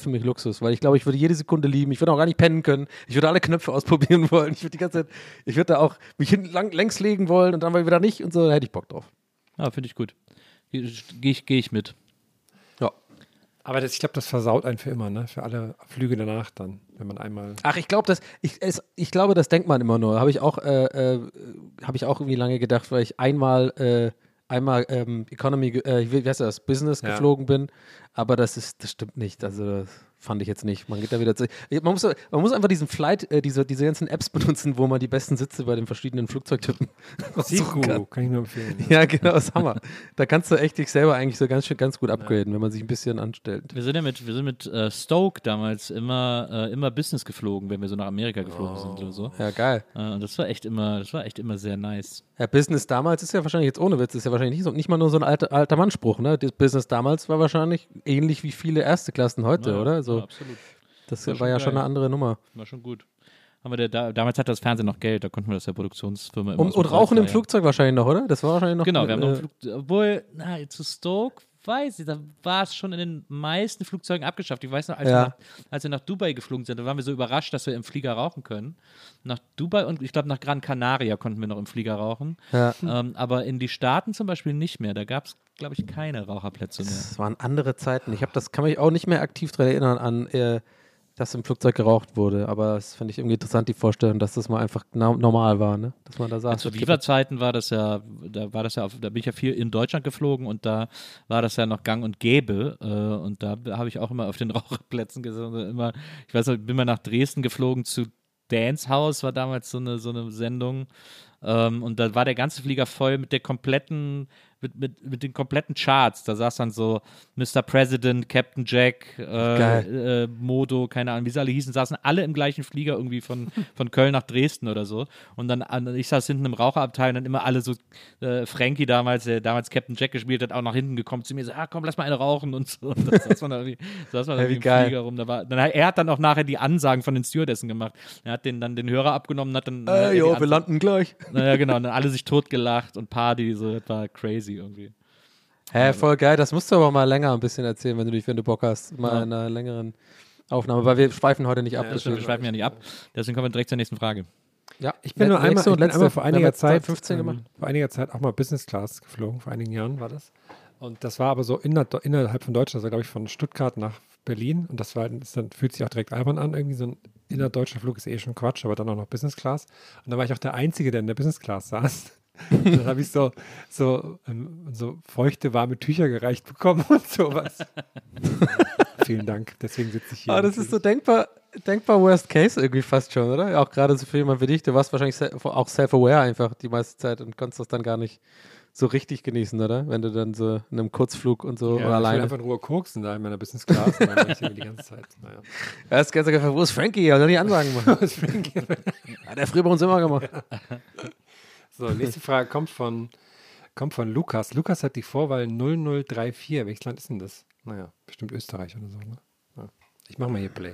Luxus, weil ich glaube, ich würde jede Sekunde lieben. Ich würde auch gar nicht pennen können. Ich würde alle Knöpfe ausprobieren wollen. Ich würde die ganze Zeit, ich würde da auch mich hinten lang, längs legen wollen und dann mal wieder nicht und so. Da hätte ich Bock drauf. Ja, finde ich gut. Gehe ich, geh ich mit. Ja. Aber das, ich glaube, das versaut einen für immer, ne? Für alle Flüge danach dann, wenn man einmal. Ach, ich glaube, das, ich, es, ich glaube, das denkt man immer nur. Habe ich auch, äh, äh, habe ich auch irgendwie lange gedacht, weil ich einmal, äh, einmal ähm, Economy, äh, wie heißt das, Business Ja. geflogen bin. Aber das ist, das stimmt nicht. Also das fand ich jetzt nicht. Man geht da wieder zu. Man muss, man muss einfach diesen Flight, äh, diese, diese ganzen Apps benutzen, wo man die besten Sitze bei den verschiedenen Flugzeugtypen Siku, kann. kann ich nur empfehlen. Ja, genau, das ist Hammer. Da kannst du echt dich selber eigentlich so ganz schön ganz gut upgraden, wenn man sich ein bisschen anstellt. Wir sind ja mit, wir sind mit äh, Stoke damals immer, äh, immer Business geflogen, wenn wir so nach Amerika geflogen Oh. sind oder so. Ja, geil. Äh, und das war echt immer, das war echt immer sehr nice. Ja, Business damals ist ja wahrscheinlich jetzt ohne Witz, ist ja wahrscheinlich nicht, so, nicht mal nur so ein alter, alter Mannspruch, ne? Das Business damals war wahrscheinlich ähnlich wie viele erste Klassen heute, Ja, oder? So, ja, absolut. das War war, schon ja geil. schon eine andere Nummer. War schon gut. Aber der, da, damals hatte das Fernsehen noch Geld, da konnten wir das der Produktionsfirma immer Und, aus dem und Rauchen im Preis leihen. Flugzeug wahrscheinlich noch, oder? Das war wahrscheinlich noch. Genau, wir haben noch äh, einen Flug, obwohl, na, zu Stoke, weiß ich, da war es schon in den meisten Flugzeugen abgeschafft. Ich weiß noch, als, Ja. wir, nach, als wir nach Dubai geflogen sind, da waren wir so überrascht, dass wir im Flieger rauchen können. Nach Dubai und ich glaube nach Gran Canaria konnten wir noch im Flieger rauchen. Ja. Ähm, aber in die Staaten zum Beispiel nicht mehr. Da gab es, glaube ich, keine Raucherplätze mehr. Das waren andere Zeiten. Ich habe das, kann mich auch nicht mehr aktiv daran erinnern, an, äh, dass im Flugzeug geraucht wurde. Aber das fand ich irgendwie interessant, die Vorstellung, dass das mal einfach na- normal war, ne? Dass man da saß. Zu Viva-Zeiten war das ja, da war das ja, auf, da bin ich ja viel in Deutschland geflogen und da war das ja noch gang und gäbe äh, und da habe ich auch immer auf den Raucherplätzen gesessen. Immer, ich weiß noch, ich bin mal nach Dresden geflogen zu Dance House, war damals so eine, so eine Sendung ähm, und da war der ganze Flieger voll mit der kompletten Mit, mit, mit den kompletten Charts. Da saß dann so Mister President, Captain Jack, äh, äh, Modo, keine Ahnung, wie sie alle hießen, saßen alle im gleichen Flieger irgendwie von, von Köln nach Dresden oder so. Und dann, an, ich saß hinten im Raucherabteil und dann immer alle so, äh, Frankie damals, der damals Captain Jack gespielt hat, auch nach hinten gekommen zu mir, so, ah, komm, lass mal eine rauchen und so. Und das saß man da irgendwie, saß man da Ja, wie irgendwie im geil. Flieger rum. Da war, dann, er hat dann auch nachher die Ansagen von den Stewardessen gemacht. Er hat den, dann den Hörer abgenommen und hat dann Äh, äh, jo, die wir landen gleich. Naja, genau, und dann alle sich totgelacht und Party, so, das war crazy irgendwie. Hä, voll geil. Das musst du aber mal länger ein bisschen erzählen, wenn du dich, wenn du Bock hast. Mal Ja. in einer längeren Aufnahme, weil wir schweifen heute nicht ab. Das stimmt, wir schweifen ja nicht ab. Deswegen kommen wir direkt zur nächsten Frage. Ja, Ich bin nur einmal, nächste ich und bin letzte. einmal vor Wir haben einiger jetzt Zeit, fünfzehn ähm, gemacht. vor einiger Zeit auch mal Business Class geflogen, vor einigen Jahren war das. Und das war aber so inner, innerhalb von Deutschland, das war glaube ich von Stuttgart nach Berlin und das war, das dann fühlt sich auch direkt albern an, irgendwie so ein innerdeutscher Flug ist eh schon Quatsch, aber dann auch noch Business Class. Und da war ich auch der Einzige, der in der Business Class saß. Und dann habe ich so, so, ähm, so feuchte, warme Tücher gereicht bekommen und sowas. Vielen Dank, deswegen sitze ich hier. Aber das ist so denkbar, denkbar Worst Case irgendwie fast schon, oder? Auch gerade so für jemanden wie dich, du warst wahrscheinlich se- auch self-aware einfach die meiste Zeit und konntest das dann gar nicht so richtig genießen, oder? Wenn du dann so in einem Kurzflug und so Ja, oder ich will alleine. einfach in Ruhe koksen da in meiner Business Class. Und dann war ich irgendwie die ganze Zeit. Naja. Er ist ganz einfach, wo ist Frankie? Er soll nicht Ansagen machen. Wo ist Frankie? Hat er früher bei uns immer gemacht. So, nächste Frage kommt von, kommt von Lukas. Lukas hat die Vorwahl null null drei vier. Welches Land ist denn das? Naja, bestimmt Österreich oder so. Ne? Ja. Ich mache mal hier Play.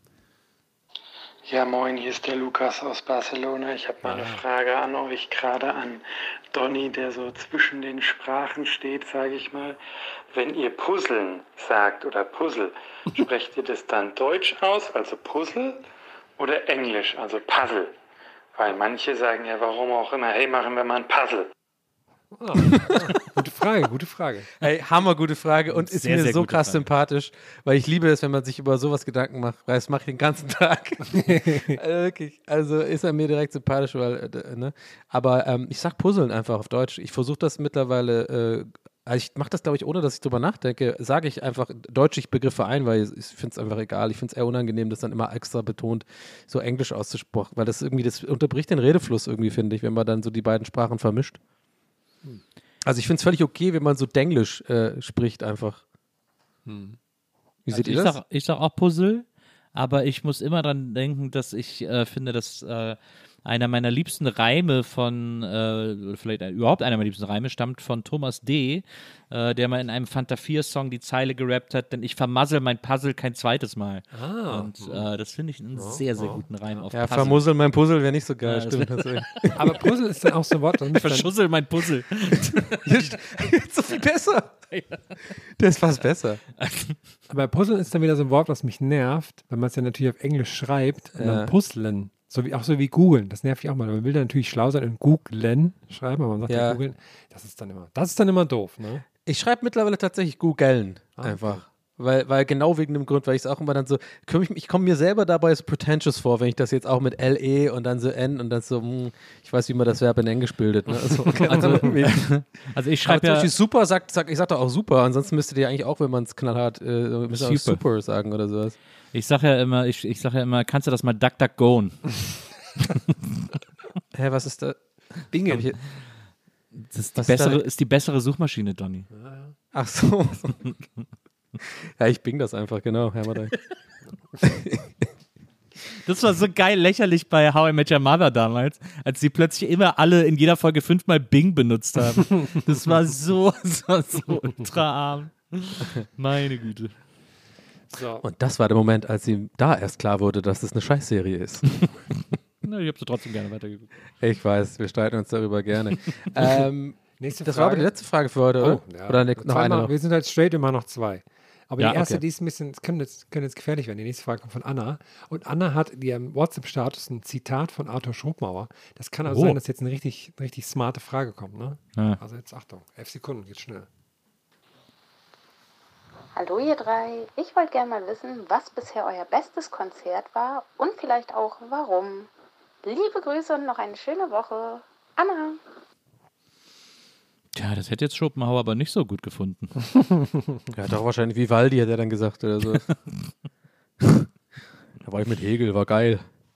Ja, moin, hier ist der Lukas aus Barcelona. Ich habe mal eine Frage an euch, gerade an Donny, der so zwischen den Sprachen steht, sage ich mal. Wenn ihr Puzzeln sagt oder Puzzle, sprecht ihr das dann Deutsch aus, also Puzzle, oder Englisch, also Puzzle? Weil manche sagen ja, warum auch immer, hey, machen wir mal ein Puzzle. Ah, gute Frage, gute Frage. Hey, hammergute Frage und ist Sehr, mir sehr so gute krass Frage. sympathisch, weil ich liebe es, wenn man sich über sowas Gedanken macht, weil das mache ich den ganzen Tag. Also wirklich, also ist er mir direkt sympathisch, weil, äh, ne? Aber ähm, ich sag Puzzeln einfach auf Deutsch. Ich versuche das mittlerweile, äh, also ich mache das, glaube ich, ohne dass ich drüber nachdenke, sage ich einfach deutsche Begriffe ein, weil ich, ich finde es einfach egal. Ich finde es eher unangenehm, das dann immer extra betont, so Englisch auszusprechen, weil das irgendwie, das unterbricht den Redefluss irgendwie, finde ich, wenn man dann so die beiden Sprachen vermischt. Also ich finde es völlig okay, wenn man so Denglisch äh, spricht einfach. Hm. Wie seht Also ihr ich das? Sag, ich sag auch Puzzle, aber ich muss immer dran denken, dass ich äh, finde, dass äh, einer meiner liebsten Reime von, äh, vielleicht überhaupt einer meiner liebsten Reime, stammt von Thomas D., äh, der mal in einem Fanta vier Song die Zeile gerappt hat, denn ich vermassel mein Puzzle kein zweites Mal. Ah. Und äh, das finde ich einen ja, sehr, sehr guten Reim auf Ja, Puzzle. vermussel mein Puzzle wäre nicht so geil, Ja, stimmt. Das Aber Puzzle ist dann auch so ein Wort. Ich verschussel mein Puzzle. so viel besser. Das ist fast besser. Aber Puzzle ist dann wieder so ein Wort, was mich nervt, wenn man es ja natürlich auf Englisch schreibt und Ja. dann puzzeln. So wie, auch so wie googeln. Das nervt mich auch mal. Man will dann natürlich schlau sein und googlen schreiben, aber man sagt ja, Ja. googeln. Das ist dann immer, das ist dann immer doof, ne? Ich schreibe mittlerweile tatsächlich googeln Ah, einfach. okay. Weil, weil genau wegen dem Grund, weil ich es auch immer dann so, komm ich, ich komme mir selber dabei so pretentious vor, wenn ich das jetzt auch mit L E und dann so N und dann so, hm, ich weiß, wie man das Verb in Englisch bildet. Ne? Also, Also, also ich schreibe ja... zum Beispiel super, sagt, sagt, ich sag doch auch super, ansonsten müsstet ihr eigentlich auch, wenn man es knallhart, äh, müsst ihr auch Super. super sagen oder sowas. Ich sage ja immer, ich, ich sage ja immer, kannst du das mal DuckDuckGoen? Hä, was ist da? Bingen. Hab ich- Das ist die, Was ist da- bessere, ist die bessere Suchmaschine, Donny. Ach so. Ja, ich bing das einfach, genau. Herr Mattei. Das war so geil lächerlich bei How I Met Your Mother damals, als sie plötzlich immer alle in jeder Folge fünfmal Bing benutzt haben. Das war so, das war so ultra arm. Meine Güte. So. Und das war der Moment, als ihm da erst klar wurde, dass das eine Scheißserie ist. Na, ich habe sie trotzdem gerne weitergeguckt. Ich weiß, wir streiten uns darüber gerne. ähm, Nächste das Frage. war aber die letzte Frage für heute, oder? Oh, ja. Oder ne, noch Zweimal, eine noch? Wir sind halt straight immer noch zwei. Aber Ja, die erste, okay. die ist ein bisschen, das kann jetzt, kann jetzt gefährlich werden. Die nächste Frage kommt von Anna. Und Anna hat in ihrem WhatsApp-Status ein Zitat von Arthur Schruppmauer. Das kann also Oh. sein, dass jetzt eine richtig, eine richtig smarte Frage kommt. Ne? Ja. Also jetzt Achtung, elf Sekunden, geht schnell. Hallo ihr drei, ich wollte gerne mal wissen, was bisher euer bestes Konzert war und vielleicht auch warum. Liebe Grüße und noch eine schöne Woche. Anna. Tja, das hätte jetzt Schopenhauer aber nicht so gut gefunden. Ja, doch wahrscheinlich Vivaldi, hat er dann gesagt oder so. Da war ich mit Hegel, war geil.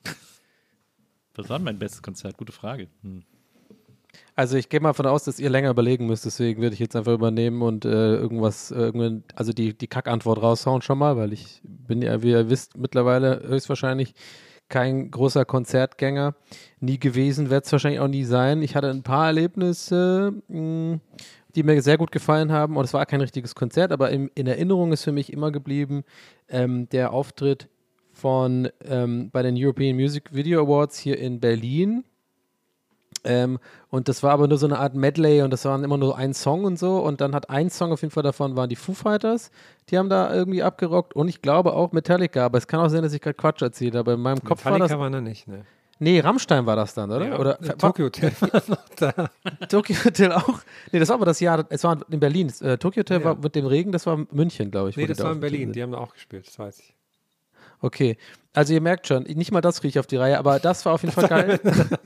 Was war denn mein bestes Konzert? Gute Frage. Hm. Also ich gehe mal davon aus, dass ihr länger überlegen müsst, deswegen würde ich jetzt einfach übernehmen und äh, irgendwas, äh, irgendwann, also die, die Kackantwort raushauen schon mal, weil ich bin ja, wie ihr wisst, mittlerweile höchstwahrscheinlich kein großer Konzertgänger. Nie gewesen, wird es wahrscheinlich auch nie sein. Ich hatte ein paar Erlebnisse, mh, die mir sehr gut gefallen haben und es war kein richtiges Konzert, aber in, in Erinnerung ist für mich immer geblieben ähm, der Auftritt von ähm, bei den European Music Video Awards hier in Berlin. Ähm, und das war aber nur so eine Art Medley und das waren immer nur ein Song und so und dann hat ein Song auf jeden Fall davon waren die Foo Fighters, die haben da irgendwie abgerockt und ich glaube auch Metallica, aber es kann auch sein, dass ich gerade Quatsch erzähle, aber in meinem Kopf war Metallica das... war da nicht, ne? Nee, Rammstein war das dann, oder? Ja, oder äh, Tokyo Hotel war noch da. Tokyo Hotel auch? Nee, das war aber das Jahr, es war in Berlin. Äh, Tokyo Hotel Ja. war mit dem Regen, das war München, glaube ich. wo Nee, die das da war in aufgetreten Berlin, sind. die haben da auch gespielt, das weiß ich. Okay, also ihr merkt schon, nicht mal das kriege ich auf die Reihe, aber das war auf jeden Fall geil.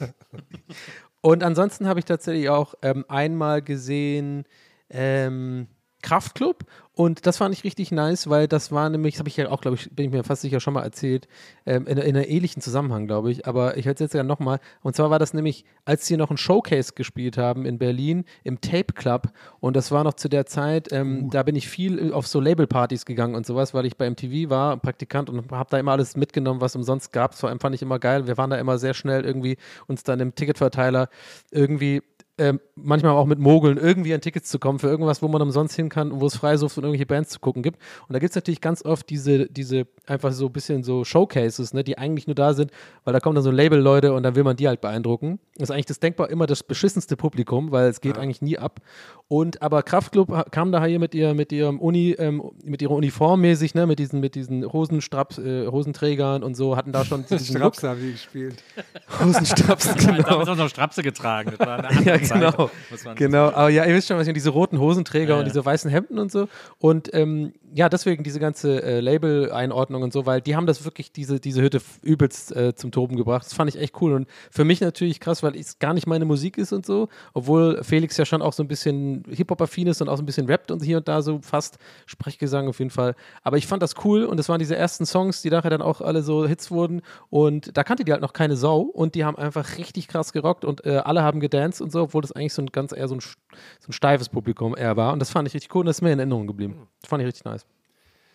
Und ansonsten habe ich tatsächlich auch ähm, einmal gesehen ähm, Kraftklub und das fand ich richtig nice, weil das war nämlich, das habe ich ja auch, glaube ich, bin ich mir fast sicher schon mal erzählt, ähm, in, in einem ähnlichen Zusammenhang, glaube ich, aber ich erzähle es ja nochmal. Und zwar war das nämlich, als sie noch ein Showcase gespielt haben in Berlin im Tape Club und das war noch zu der Zeit, ähm, Uh. da bin ich viel auf so Labelpartys gegangen und sowas, weil ich bei M T V war, Praktikant und habe da immer alles mitgenommen, was umsonst gab. Vor allem fand ich immer geil. Wir waren da immer sehr schnell irgendwie uns dann im Ticketverteiler irgendwie ähm, manchmal auch mit Mogeln irgendwie an Tickets zu kommen für irgendwas, wo man umsonst hin kann und wo es Freisucht und irgendwelche Bands zu gucken gibt. Und da gibt es natürlich ganz oft diese, diese einfach so ein bisschen so Showcases, ne, die eigentlich nur da sind, weil da kommen dann so Label-Leute und dann will man die halt beeindrucken. Das ist eigentlich das denkbar immer das beschissenste Publikum, weil es geht Ja. eigentlich nie ab. Und aber Kraftklub ha- kam da hier mit ihr, mit ihrem Uni, ähm, mit ihrer Uniform mäßig, ne, mit diesen, mit diesen Hosenstraps, äh, Hosenträgern und so, hatten da schon diesen Look. Straps haben die gespielt. Hosenstraps, Genau. genau. Damals auch noch Strapse getragen. Das war eine andere Ja, Zeit, genau. muss man Genau, aber ja, ihr wisst schon, was ich meine, diese roten Hosenträger Ja, und ja. diese weißen Hemden und so. Und ähm, ja, deswegen diese ganze äh, Label-Einordnung und so, weil die haben das wirklich, diese, diese Hütte f- übelst äh, zum Toben gebracht. Das fand ich echt cool. Und für mich natürlich krass, weil es gar nicht meine Musik ist und so, obwohl Felix ja schon auch so ein bisschen Hip-Hop-affin ist und auch so ein bisschen rappt und hier und da so fast Sprechgesang auf jeden Fall. Aber ich fand das cool und das waren diese ersten Songs, die nachher dann auch alle so Hits wurden und da kannte die halt noch keine Sau und die haben einfach richtig krass gerockt und äh, alle haben gedanced und so, obwohl das eigentlich so ein ganz eher so ein, so ein steifes Publikum eher war und das fand ich richtig cool und das ist mir in Erinnerung geblieben. Das fand ich richtig nice.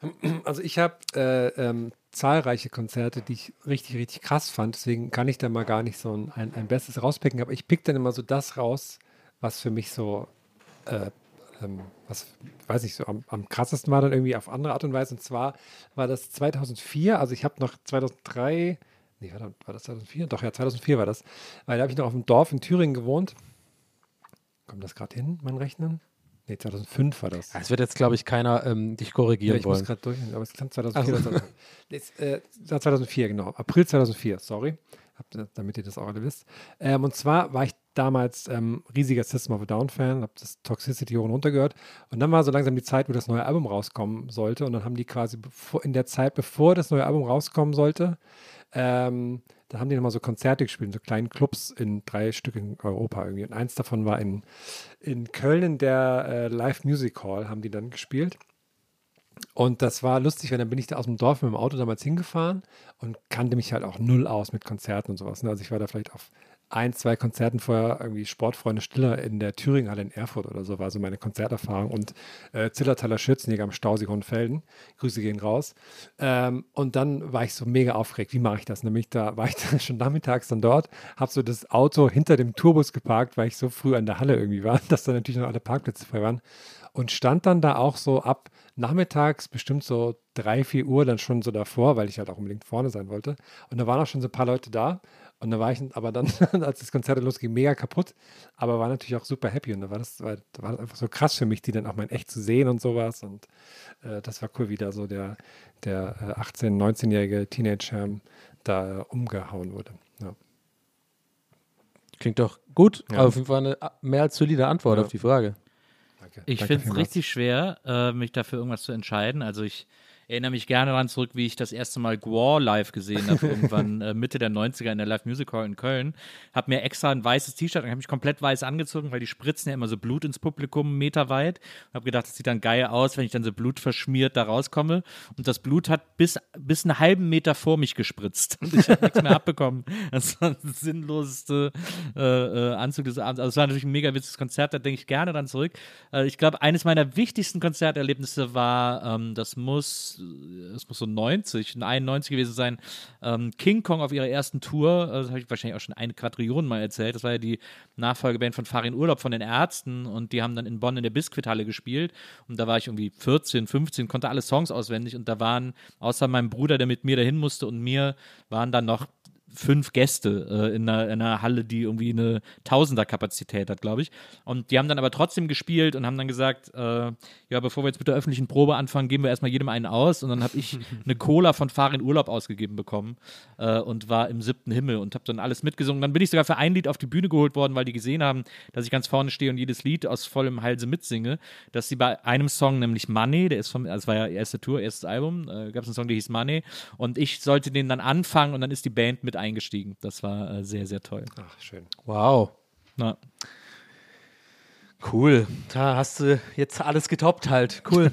Also ich habe äh, ähm, zahlreiche Konzerte, die ich richtig, richtig krass fand. Deswegen kann ich da mal gar nicht so ein, ein, ein Bestes rauspicken. Aber ich pick dann immer so das raus, was für mich so, äh, ähm, was, weiß nicht, so am, am krassesten war dann irgendwie auf andere Art und Weise. Und zwar war das zweitausendvier, also ich habe noch zweitausenddrei, nee, war das, war das zweitausendvier? Doch, ja, zweitausendvier war das. Weil da habe ich noch auf dem Dorf in Thüringen gewohnt. Kommt das gerade hin, mein Rechnen? Nee, zweitausendfünf war das. Es wird jetzt, glaube ich, keiner ähm, dich korrigieren Ja, ich wollen. muss gerade durch, aber es klingt zweitausendvier. Also. Jetzt, äh, zweitausendvier, genau. April zweitausendvier, sorry. Hab, damit ihr das auch alle wisst. Ähm, und zwar war ich damals ähm, riesiger System of a Down-Fan, habe das Toxicity hoch und runter gehört. Und dann war so langsam die Zeit, wo das neue Album rauskommen sollte. Und dann haben die quasi bevor, in der Zeit, bevor das neue Album rauskommen sollte, ähm, da haben die nochmal so Konzerte gespielt, in so kleinen Clubs in drei Stück in Europa irgendwie. Und eins davon war in, in Köln in der äh, Live Music Hall, haben die dann gespielt. Und das war lustig, weil dann bin ich da aus dem Dorf mit dem Auto damals hingefahren und kannte mich halt auch null aus mit Konzerten und sowas. Ne? Also ich war da vielleicht auf ein, zwei Konzerten vorher, irgendwie Sportfreunde Stiller in der Thüringenhalle in Erfurt oder so, war so meine Konzerterfahrung. Und äh, Zillertaler Schürzenjäger am Stausee Hohenfelden. Grüße gehen raus. Ähm, und dann war ich so mega aufgeregt. Wie mache ich das? Nämlich da war ich dann schon nachmittags dann dort, habe so das Auto hinter dem Tourbus geparkt, weil ich so früh an der Halle irgendwie war, dass da natürlich noch alle Parkplätze frei waren. Und stand dann da auch so ab nachmittags, bestimmt so drei, vier Uhr dann schon so davor, weil ich halt auch unbedingt vorne sein wollte. Und da waren auch schon so ein paar Leute da. Und da war ich aber dann, als das Konzert losging, mega kaputt. Aber war natürlich auch super happy. Und da war das, war, da war das einfach so krass für mich, die dann auch mal in echt zu sehen und sowas. Und äh, das war cool, wie da so der, der äh, achtzehn-, neunzehnjährige Teenager da äh, umgehauen wurde. Ja. Klingt doch gut. Ja. Aber auf jeden Fall eine mehr als solide Antwort Ja. auf die Frage. Danke. Ich Danke finde es richtig schwer, äh, mich dafür irgendwas zu entscheiden. Also ich erinnere mich gerne daran zurück, wie ich das erste Mal Gwar live gesehen habe, irgendwann äh, Mitte der neunziger in der Live Music Hall in Köln. Habe mir extra ein weißes T-Shirt, habe mich komplett weiß angezogen, weil die spritzen ja immer so Blut ins Publikum, meterweit. Habe gedacht, das sieht dann geil aus, wenn ich dann so blutverschmiert da rauskomme. Und das Blut hat bis, bis einen halben Meter vor mich gespritzt. Und ich habe nichts mehr abbekommen. Das war das sinnloseste äh, äh, Anzug des Abends. Also es war natürlich ein mega witziges Konzert, da denke ich gerne dran zurück. Äh, ich glaube, eines meiner wichtigsten Konzerterlebnisse war, ähm, das muss es muss so neunzig, einundneunzig gewesen sein, ähm, King Kong auf ihrer ersten Tour, das habe ich wahrscheinlich auch schon eine Quadrillion mal erzählt, das war ja die Nachfolgeband von Farin Urlaub von den Ärzten und die haben dann in Bonn in der Biskuithalle gespielt und da war ich irgendwie vierzehn, fünfzehn, konnte alle Songs auswendig und da waren, außer meinem Bruder, der mit mir dahin musste und mir, waren dann noch fünf Gäste äh, in, einer, in einer Halle, die irgendwie eine Tausender-Kapazität hat, glaube ich. Und die haben dann aber trotzdem gespielt und haben dann gesagt, äh, ja, bevor wir jetzt mit der öffentlichen Probe anfangen, geben wir erstmal jedem einen aus. Und dann habe ich eine Cola von Farin Urlaub ausgegeben bekommen äh, und war im siebten Himmel und habe dann alles mitgesungen. Dann bin ich sogar für ein Lied auf die Bühne geholt worden, weil die gesehen haben, dass ich ganz vorne stehe und jedes Lied aus vollem Halse mitsinge, dass sie bei einem Song, nämlich Money, der ist vom, also das war ja erste Tour, erstes Album, äh, gab es einen Song, der hieß Money und ich sollte den dann anfangen und dann ist die Band mit eingestiegen. Das war äh, sehr, sehr toll. Ach, schön. Wow. Na. Cool. Da hast du jetzt alles getoppt halt. Cool.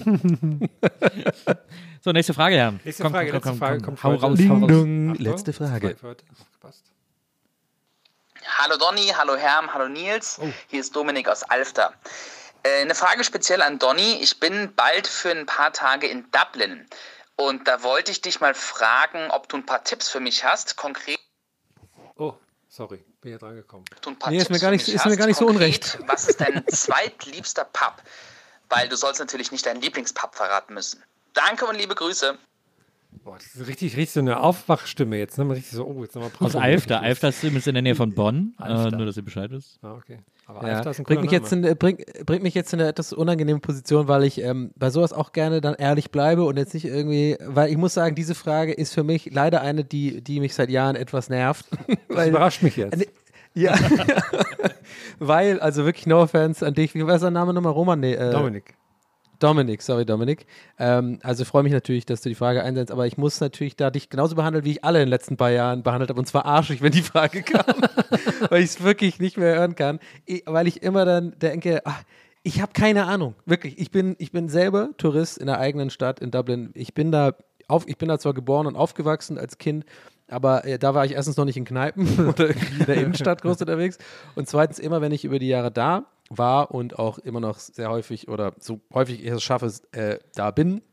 So, nächste Frage, Herr. Nächste komm, Frage, komm, letzte komm, Frage. komm, Kommt hau heute. raus, Ding hau raus. dong. Achtung, Letzte Frage. für heute. Passt. Hallo Donny, hallo Herm, hallo Nils. Oh. Hier ist Dominik aus Alfter. Äh, eine Frage speziell an Donny. Ich bin bald für ein paar Tage in Dublin. Und da wollte ich dich mal fragen, ob du ein paar Tipps für mich hast. Konkret. Oh, sorry, bin ja dran gekommen. Du ein paar Nee, ist Tipps mir gar für nicht- mich ist mir hast. gar nicht so Konkret, unrecht. Was ist dein zweitliebster Pub? Weil du sollst natürlich nicht deinen Lieblingspub verraten müssen. Danke und liebe Grüße. Boah, das ist richtig, richtig so eine Aufwachstimme jetzt. Ne? Richtig so, oh, jetzt nochmal Aus Alfter. Alfter ist übrigens in der Nähe von Bonn, äh, nur dass ihr Bescheid wisst. Ah, okay. Aber Ja, Alfter ist ein bringt, cooler mich jetzt Name. in, bring, bringt mich jetzt in eine etwas unangenehme Position, weil ich ähm, bei sowas auch gerne dann ehrlich bleibe und jetzt nicht irgendwie, weil ich muss sagen, diese Frage ist für mich leider eine, die, die mich seit Jahren etwas nervt. Das weil, überrascht mich jetzt. Ja, weil, also wirklich no offense an dich, wie war sein Name nochmal? Roman? Nee, äh, Dominik. Dominik, sorry Dominik. Ähm, also freue mich natürlich, dass du die Frage einsetzt, aber ich muss natürlich da dich genauso behandeln, wie ich alle in den letzten paar Jahren behandelt habe, und zwar arschig, wenn die Frage kam, weil ich es wirklich nicht mehr hören kann, ich, weil ich immer dann denke, ach, ich habe keine Ahnung, wirklich. Ich bin, ich bin selber Tourist in der eigenen Stadt in Dublin. Ich bin da auf, ich bin da zwar geboren und aufgewachsen als Kind, aber äh, da war ich erstens noch nicht in Kneipen oder in der Innenstadt groß unterwegs und zweitens immer, wenn ich über die Jahre da war und auch immer noch sehr häufig oder so häufig ich es schaffe, äh, da bin,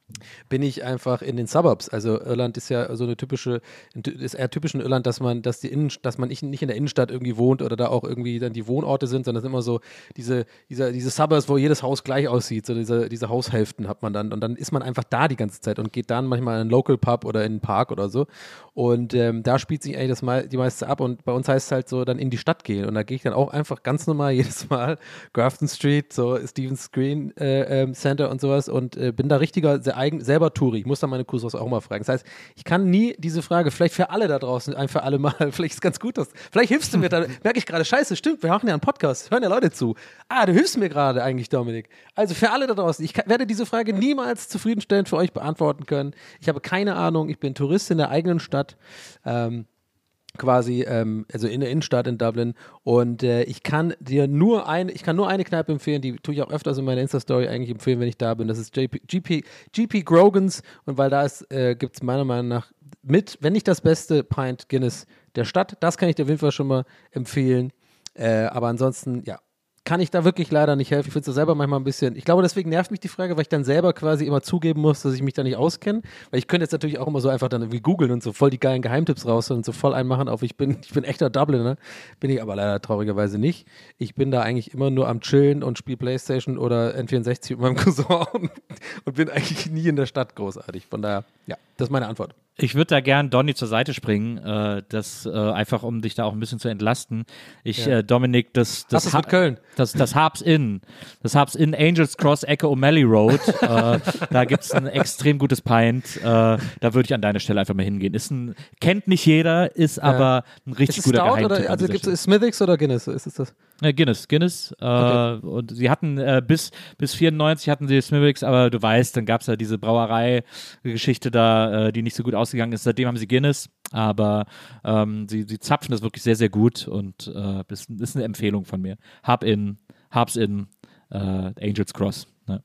bin ich einfach in den Suburbs. Also Irland ist ja so eine typische, ist eher typisch in Irland, dass man, dass die Innen, dass man nicht in der Innenstadt irgendwie wohnt oder da auch irgendwie dann die Wohnorte sind, sondern es sind immer so diese, diese, diese Suburbs, wo jedes Haus gleich aussieht, so diese, diese Haushälften hat man dann und dann ist man einfach da die ganze Zeit und geht dann manchmal in einen Local Pub oder in einen Park oder so und ähm, da spielt sich eigentlich das mal, die meiste ab und bei uns heißt es halt so, dann in die Stadt gehen und da gehe ich dann auch einfach ganz normal jedes Mal Grafton Street, so Stephen's Green äh, ähm, Center und sowas und äh, bin da richtiger sehr eigen, selber Touri. Ich muss dann meine Cousins auch mal fragen. Das heißt, ich kann nie diese Frage, vielleicht für alle da draußen, einfach alle mal, vielleicht ist es ganz gut, dass, vielleicht hilfst du mir da, merke ich gerade, scheiße, stimmt, wir machen ja einen Podcast, hören ja Leute zu. Ah, du hilfst mir gerade eigentlich, Dominik. Also für alle da draußen, ich kann, werde diese Frage niemals zufriedenstellend für euch beantworten können. Ich habe keine Ahnung, ich bin Tourist in der eigenen Stadt, ähm, quasi, ähm, also in der Innenstadt in Dublin und äh, ich kann dir nur eine, ich kann nur eine Kneipe empfehlen, die tue ich auch öfters in meiner Insta-Story eigentlich empfehlen, wenn ich da bin, das ist J P, G P, G P Grogans und weil da ist, äh, gibt es meiner Meinung nach mit, wenn nicht das beste Pint Guinness der Stadt, das kann ich dir auf jeden Fall schon mal empfehlen, äh, aber ansonsten, ja, kann ich da wirklich leider nicht helfen. Ich finde es selber manchmal ein bisschen, ich glaube, deswegen nervt mich die Frage, weil ich dann selber quasi immer zugeben muss, dass ich mich da nicht auskenne. Weil ich könnte jetzt natürlich auch immer so einfach dann irgendwie googeln und so voll die geilen Geheimtipps raus und so voll einmachen auf, ich bin, ich bin echter Dubliner. Bin ich aber leider traurigerweise nicht. Ich bin da eigentlich immer nur am Chillen und spiele Playstation oder N vierundsechzig mit meinem Cousin und, und bin eigentlich nie in der Stadt großartig. Von daher, ja, das ist meine Antwort. Ich würde da gern Donny zur Seite springen, äh, das äh, einfach um dich da auch ein bisschen zu entlasten. Ich, Ja. äh, Dominik, das das, Was ist mit Köln? das das Harps Inn, das Harps Inn Angels Cross Ecke O'Malley Road. äh, da gibt's ein extrem gutes Pint. Äh, da würde ich an deiner Stelle einfach mal hingehen. Ist ein kennt nicht jeder, ist Ja. aber ein richtig ist es guter Stout Geheimtipp. oder, an also dieser gibt Stelle. es Smithwick's oder Guinness? Ist es das? Äh, Guinness, Guinness. Äh, Okay. Und sie hatten äh, bis bis vierundneunzig hatten sie Smithwick's, aber du weißt, dann gab's ja diese Brauerei-Geschichte da, äh, die nicht so gut ausgegangen ist. Seitdem haben sie Guinness, aber ähm, sie, sie zapfen das wirklich sehr, sehr gut und äh, das ist eine Empfehlung von mir. Harp in, Harps in, äh, Angels Cross. Ne?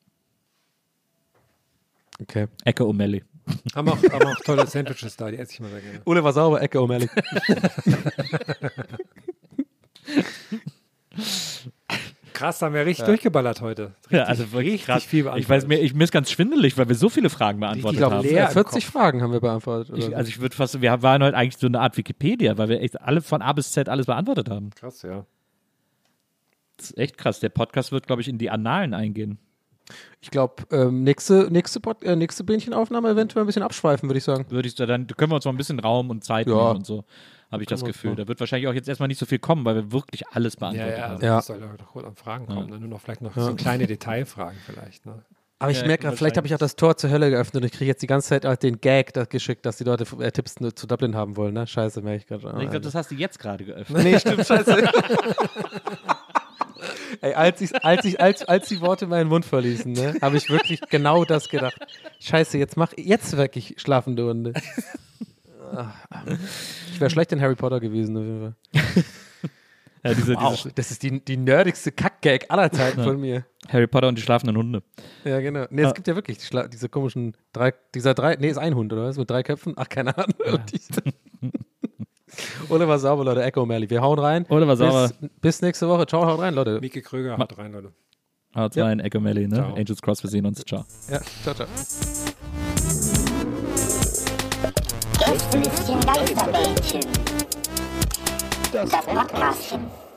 Okay. Ecke O'Malley. Haben auch, haben auch tolle Sandwiches da, die esse ich mal sehr gerne. Ole war sauber, Ecke O'Malley. Krass, da haben wir richtig Ja. durchgeballert heute. Richtig, Ja, also wirklich richtig krass. viel Ich weiß, mir, ich, mir ist ganz schwindelig, weil wir so viele Fragen beantwortet Ich glaube, haben. leer vierzig Fragen haben wir beantwortet. Oder Ich, so. also ich würde fast, wir waren heute eigentlich so eine Art Wikipedia, weil wir echt alle von A bis Z alles beantwortet haben. Krass, ja. Das ist echt krass. Der Podcast wird, glaube ich, in die Annalen eingehen. Ich glaube, ähm, nächste, nächste, Pod, äh, nächste Bähnchenaufnahme eventuell ein bisschen abschweifen, würde ich sagen. Würde ich da dann, können wir uns mal ein bisschen Raum und Zeit Ja. nehmen und so, habe ich Können das wir Gefühl. machen. Da wird wahrscheinlich auch jetzt erstmal nicht so viel kommen, weil wir wirklich alles Ja, beantwortet ja, haben. Ja. das soll doch gut an Fragen kommen. Ja. Nur noch vielleicht noch Ja. so kleine Detailfragen vielleicht. Ne? Aber ich Ja, merke gerade, vielleicht habe ich auch das Tor zur Hölle geöffnet und ich kriege jetzt die ganze Zeit auch den Gag da geschickt, dass die Leute äh, Tipps nur zu Dublin haben wollen. Ne? Scheiße, merke ich gerade. Ich glaube, das hast du jetzt gerade geöffnet. Nee, stimmt, scheiße. Ey, als, ich, als, ich, als, als die Worte meinen Mund verließen, ne, habe ich wirklich genau das gedacht. Scheiße, jetzt mach jetzt wirklich schlafende Hunde. Ich wäre schlecht in Harry Potter gewesen, auf jeden Fall. Ja, diese, Wow, diese das ist die, die nerdigste Kack-Gag aller Zeiten Ja. von mir. Harry Potter und die schlafenden Hunde. Ja, genau. Nee, es gibt ja wirklich die Schla diese komischen drei, dieser drei, nee, ist ein Hund, oder was? Mit drei Köpfen? Ach, keine Ahnung. Oliver Sauber, Leute, Echo O'Malley. Wir hauen rein. Oliver Sauber. Bis, bis nächste Woche. Ciao, haut rein, Leute. Mieke Kröger, haut rein, Leute. Haut Ja. rein, Echo Melly, ne? Ciao. Angels Cross, wir sehen uns. Ciao. Ja, ciao, ciao. Gästelistchen Geisterbällchen. Das Podcastchen.